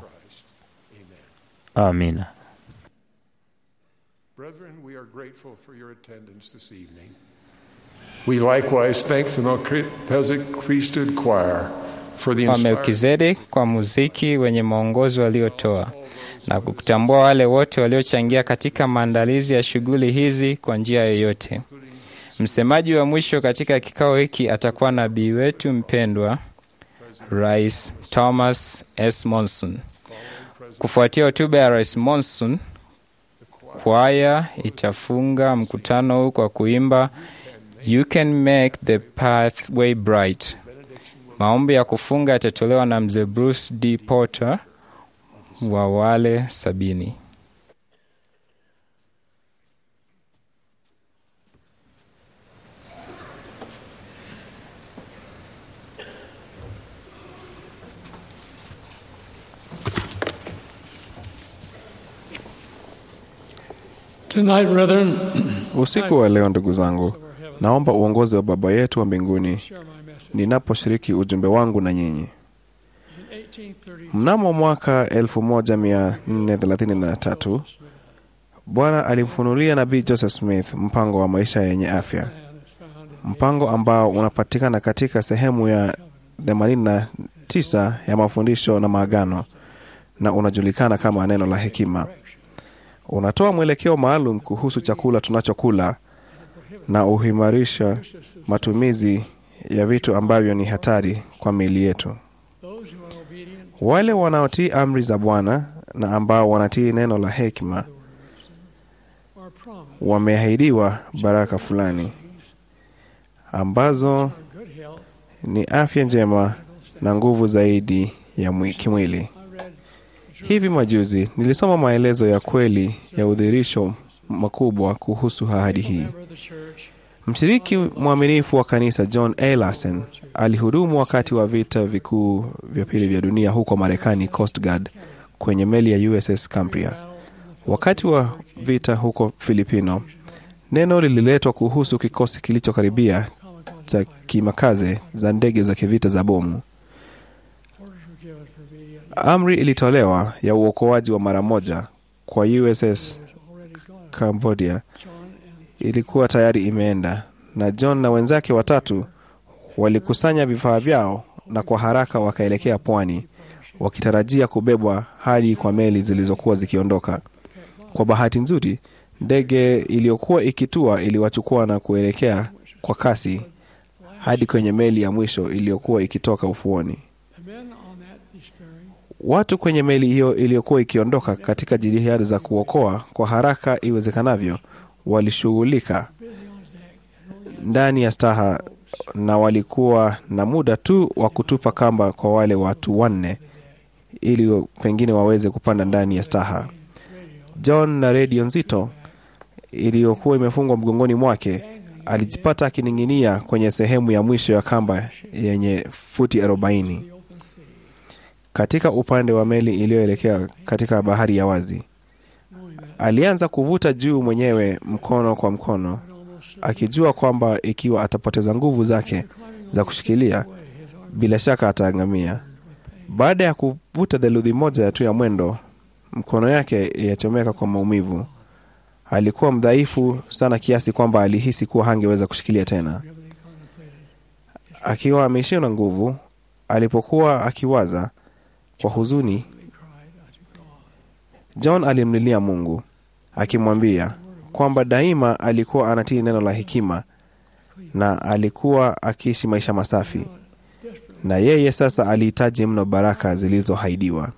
Amina. Brethren, we are grateful for your attendance this evening. We likewise thank the Melchizedek Priesthood Choir for the wa Melkizedek kwa muziki wenye maongozo waliotoa na kutambua wale wote waliochangia katika maandalizi ya shughuli hizi kwa njia yoyote. Msemaji wa mwisho katika kikao hiki atakuwa nabii wetu mpendwa Rais Thomas S. Monson. Kufuatia hotuba ya Rais Monson, kwaya itafunga mkutano huu kwa kuimba You Can Make the Pathway Bright. Maombi ya kufunga yatatolewa na mzee Bruce D. Porter wa wale 70. Tonight, brethren, Usiku wa leo, ndugu zangu, naomba uongozi wa Baba yetu wa mbinguni ninaposhiriki ujumbe wangu na nyinyi. Mnamo mwaka 1433 Bwana alimfunulia nabii Joseph Smith mpango wa maisha yenye afya, mpango ambao unapatikana katika sehemu ya 89 ya mafundisho na maagano na unajulikana kama neno la hekima. Unatoa mwelekeo maalum kuhusu chakula tunachokula na uhimarisha matumizi ya vitu ambavyo ni hatari kwa miili yetu. Wale wanaotii amri za Bwana na ambao wanatii neno la hekima wameahidiwa baraka fulani ambazo ni afya njema na nguvu zaidi ya kimwili. Hivi majuzi nilisoma maelezo ya kweli ya udhihirisho makubwa kuhusu ahadi hii. Mshiriki mwaminifu wa kanisa John A. Larson alihudumu wakati wa vita vikuu vya pili vya dunia huko Marekani Coast Guard kwenye meli ya USS Cambria. Wakati wa vita huko Filipino, neno lililetwa kuhusu kikosi kilichokaribia cha kimakaze za ndege za kivita za bomu. Amri ilitolewa ya uokoaji wa mara moja kwa USS Cambodia. Ilikuwa tayari imeenda, na John na wenzake watatu walikusanya vifaa vyao na kwa haraka wakaelekea pwani, wakitarajia kubebwa hadi kwa meli zilizokuwa zikiondoka. Kwa bahati nzuri, ndege iliyokuwa ikitua iliwachukua na kuelekea kwa kasi hadi kwenye meli ya mwisho iliyokuwa ikitoka ufuoni. Watu kwenye meli hiyo iliyokuwa ikiondoka katika jitihada za kuokoa kwa haraka iwezekanavyo walishughulika ndani ya staha na walikuwa na muda tu wa kutupa kamba kwa wale watu 4 ili pengine waweze kupanda ndani ya staha. John na redio nzito iliyokuwa imefungwa mgongoni mwake alijipata akining'inia kwenye sehemu ya mwisho ya kamba yenye futi 40 katika upande wa meli iliyoelekea katika bahari ya wazi. Alianza kuvuta juu mwenyewe mkono kwa mkono, akijua kwamba ikiwa atapoteza nguvu zake za kushikilia, bila shaka ataangamia. Baada ya kuvuta theluthi moja tu ya mwendo, mkono yake yachomeka kwa maumivu. Alikuwa mdhaifu sana kiasi kwamba alihisi kuwa hangeweza kushikilia tena. Akiwa ameishiwa na nguvu, alipokuwa akiwaza kwa huzuni, John alimlilia Mungu, akimwambia kwamba daima alikuwa anatii neno la hekima na alikuwa akiishi maisha masafi, na yeye sasa alihitaji mno baraka zilizoahidiwa.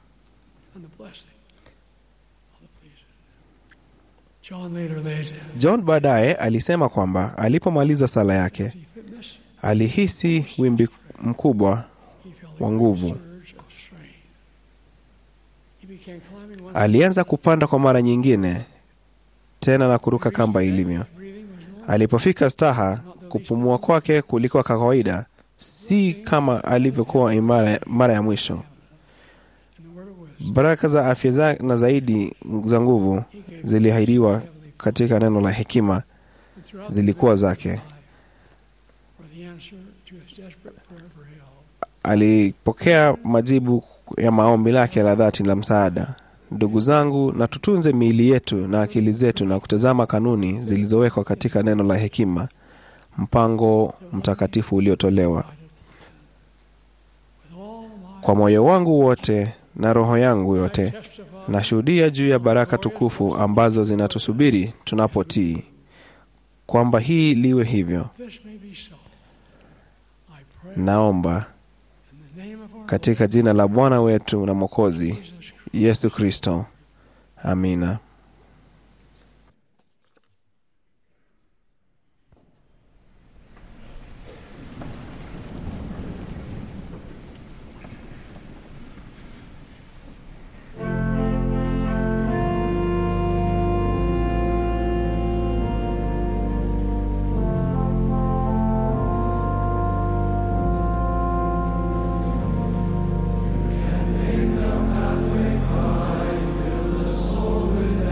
John baadaye alisema kwamba alipomaliza sala yake alihisi wimbi mkubwa wa nguvu. Alianza kupanda kwa mara nyingine tena na kuruka kamba ilivyo. Alipofika staha, kupumua kwake kulikuwa kawaida, si kama alivyokuwa mara ya mwisho. Baraka za afya na zaidi za nguvu ziliahidiwa katika neno la hekima zilikuwa zake. Alipokea majibu ya maombi lake la dhati la msaada. Ndugu zangu, na tutunze miili yetu na akili zetu na kutazama kanuni zilizowekwa katika neno la hekima, mpango mtakatifu uliotolewa. Kwa moyo wangu wote na roho yangu yote nashuhudia juu ya baraka tukufu ambazo zinatusubiri tunapotii, kwamba hii liwe hivyo. Naomba katika jina la Bwana wetu na Mwokozi Yesu Kristo. Amina. Make the pathway bright, fill the soul with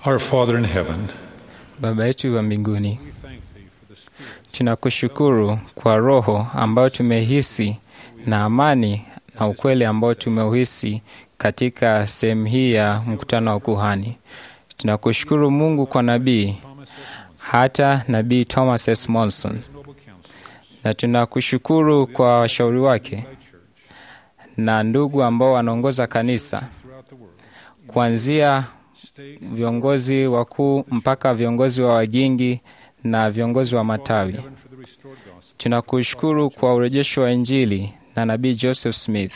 Our Father in heaven, Baba yetu wa mbinguni, tunakushukuru kwa roho ambayo tumehisi na amani na ukweli ambao tumeuhisi katika sehemu hii ya mkutano wa ukuhani. Tunakushukuru Mungu kwa nabii, hata nabii Thomas S. Monson, na tunakushukuru kwa washauri wake na ndugu ambao wanaongoza kanisa, kuanzia viongozi wakuu mpaka viongozi wa wagingi na viongozi wa matawi. Tunakushukuru kwa urejesho wa Injili na nabii Joseph Smith.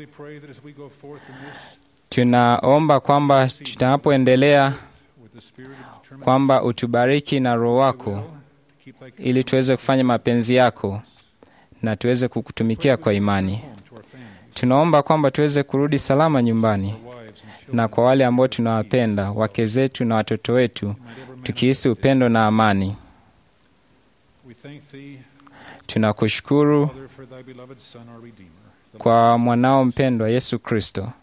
Tunaomba kwamba tunapoendelea kwamba utubariki na Roho wako ili tuweze kufanya mapenzi yako na tuweze kukutumikia kwa imani. Tunaomba kwamba tuweze kurudi salama nyumbani, na kwa wale ambao tunawapenda, wake zetu na watoto wetu, tukihisi upendo na amani. Tunakushukuru kwa mwanao mpendwa Yesu Kristo.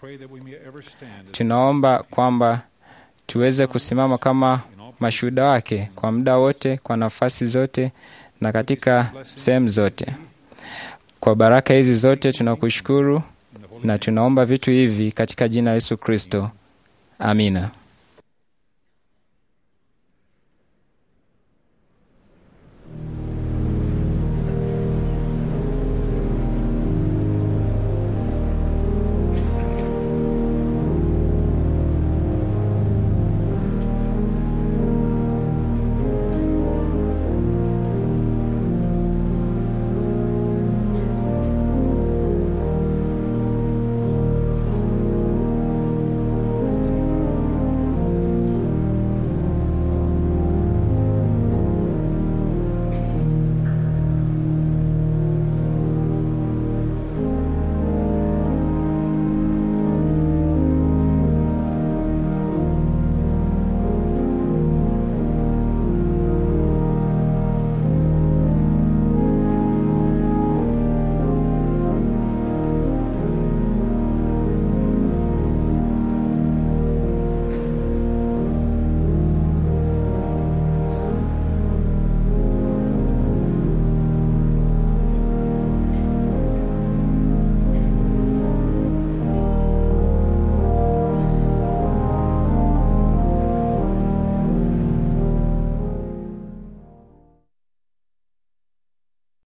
Tunaomba kwamba tuweze kusimama kama mashuhuda wake kwa muda wote, kwa nafasi zote na katika sehemu zote. Kwa baraka hizi zote tunakushukuru na tunaomba vitu hivi katika jina la Yesu Kristo. Amina.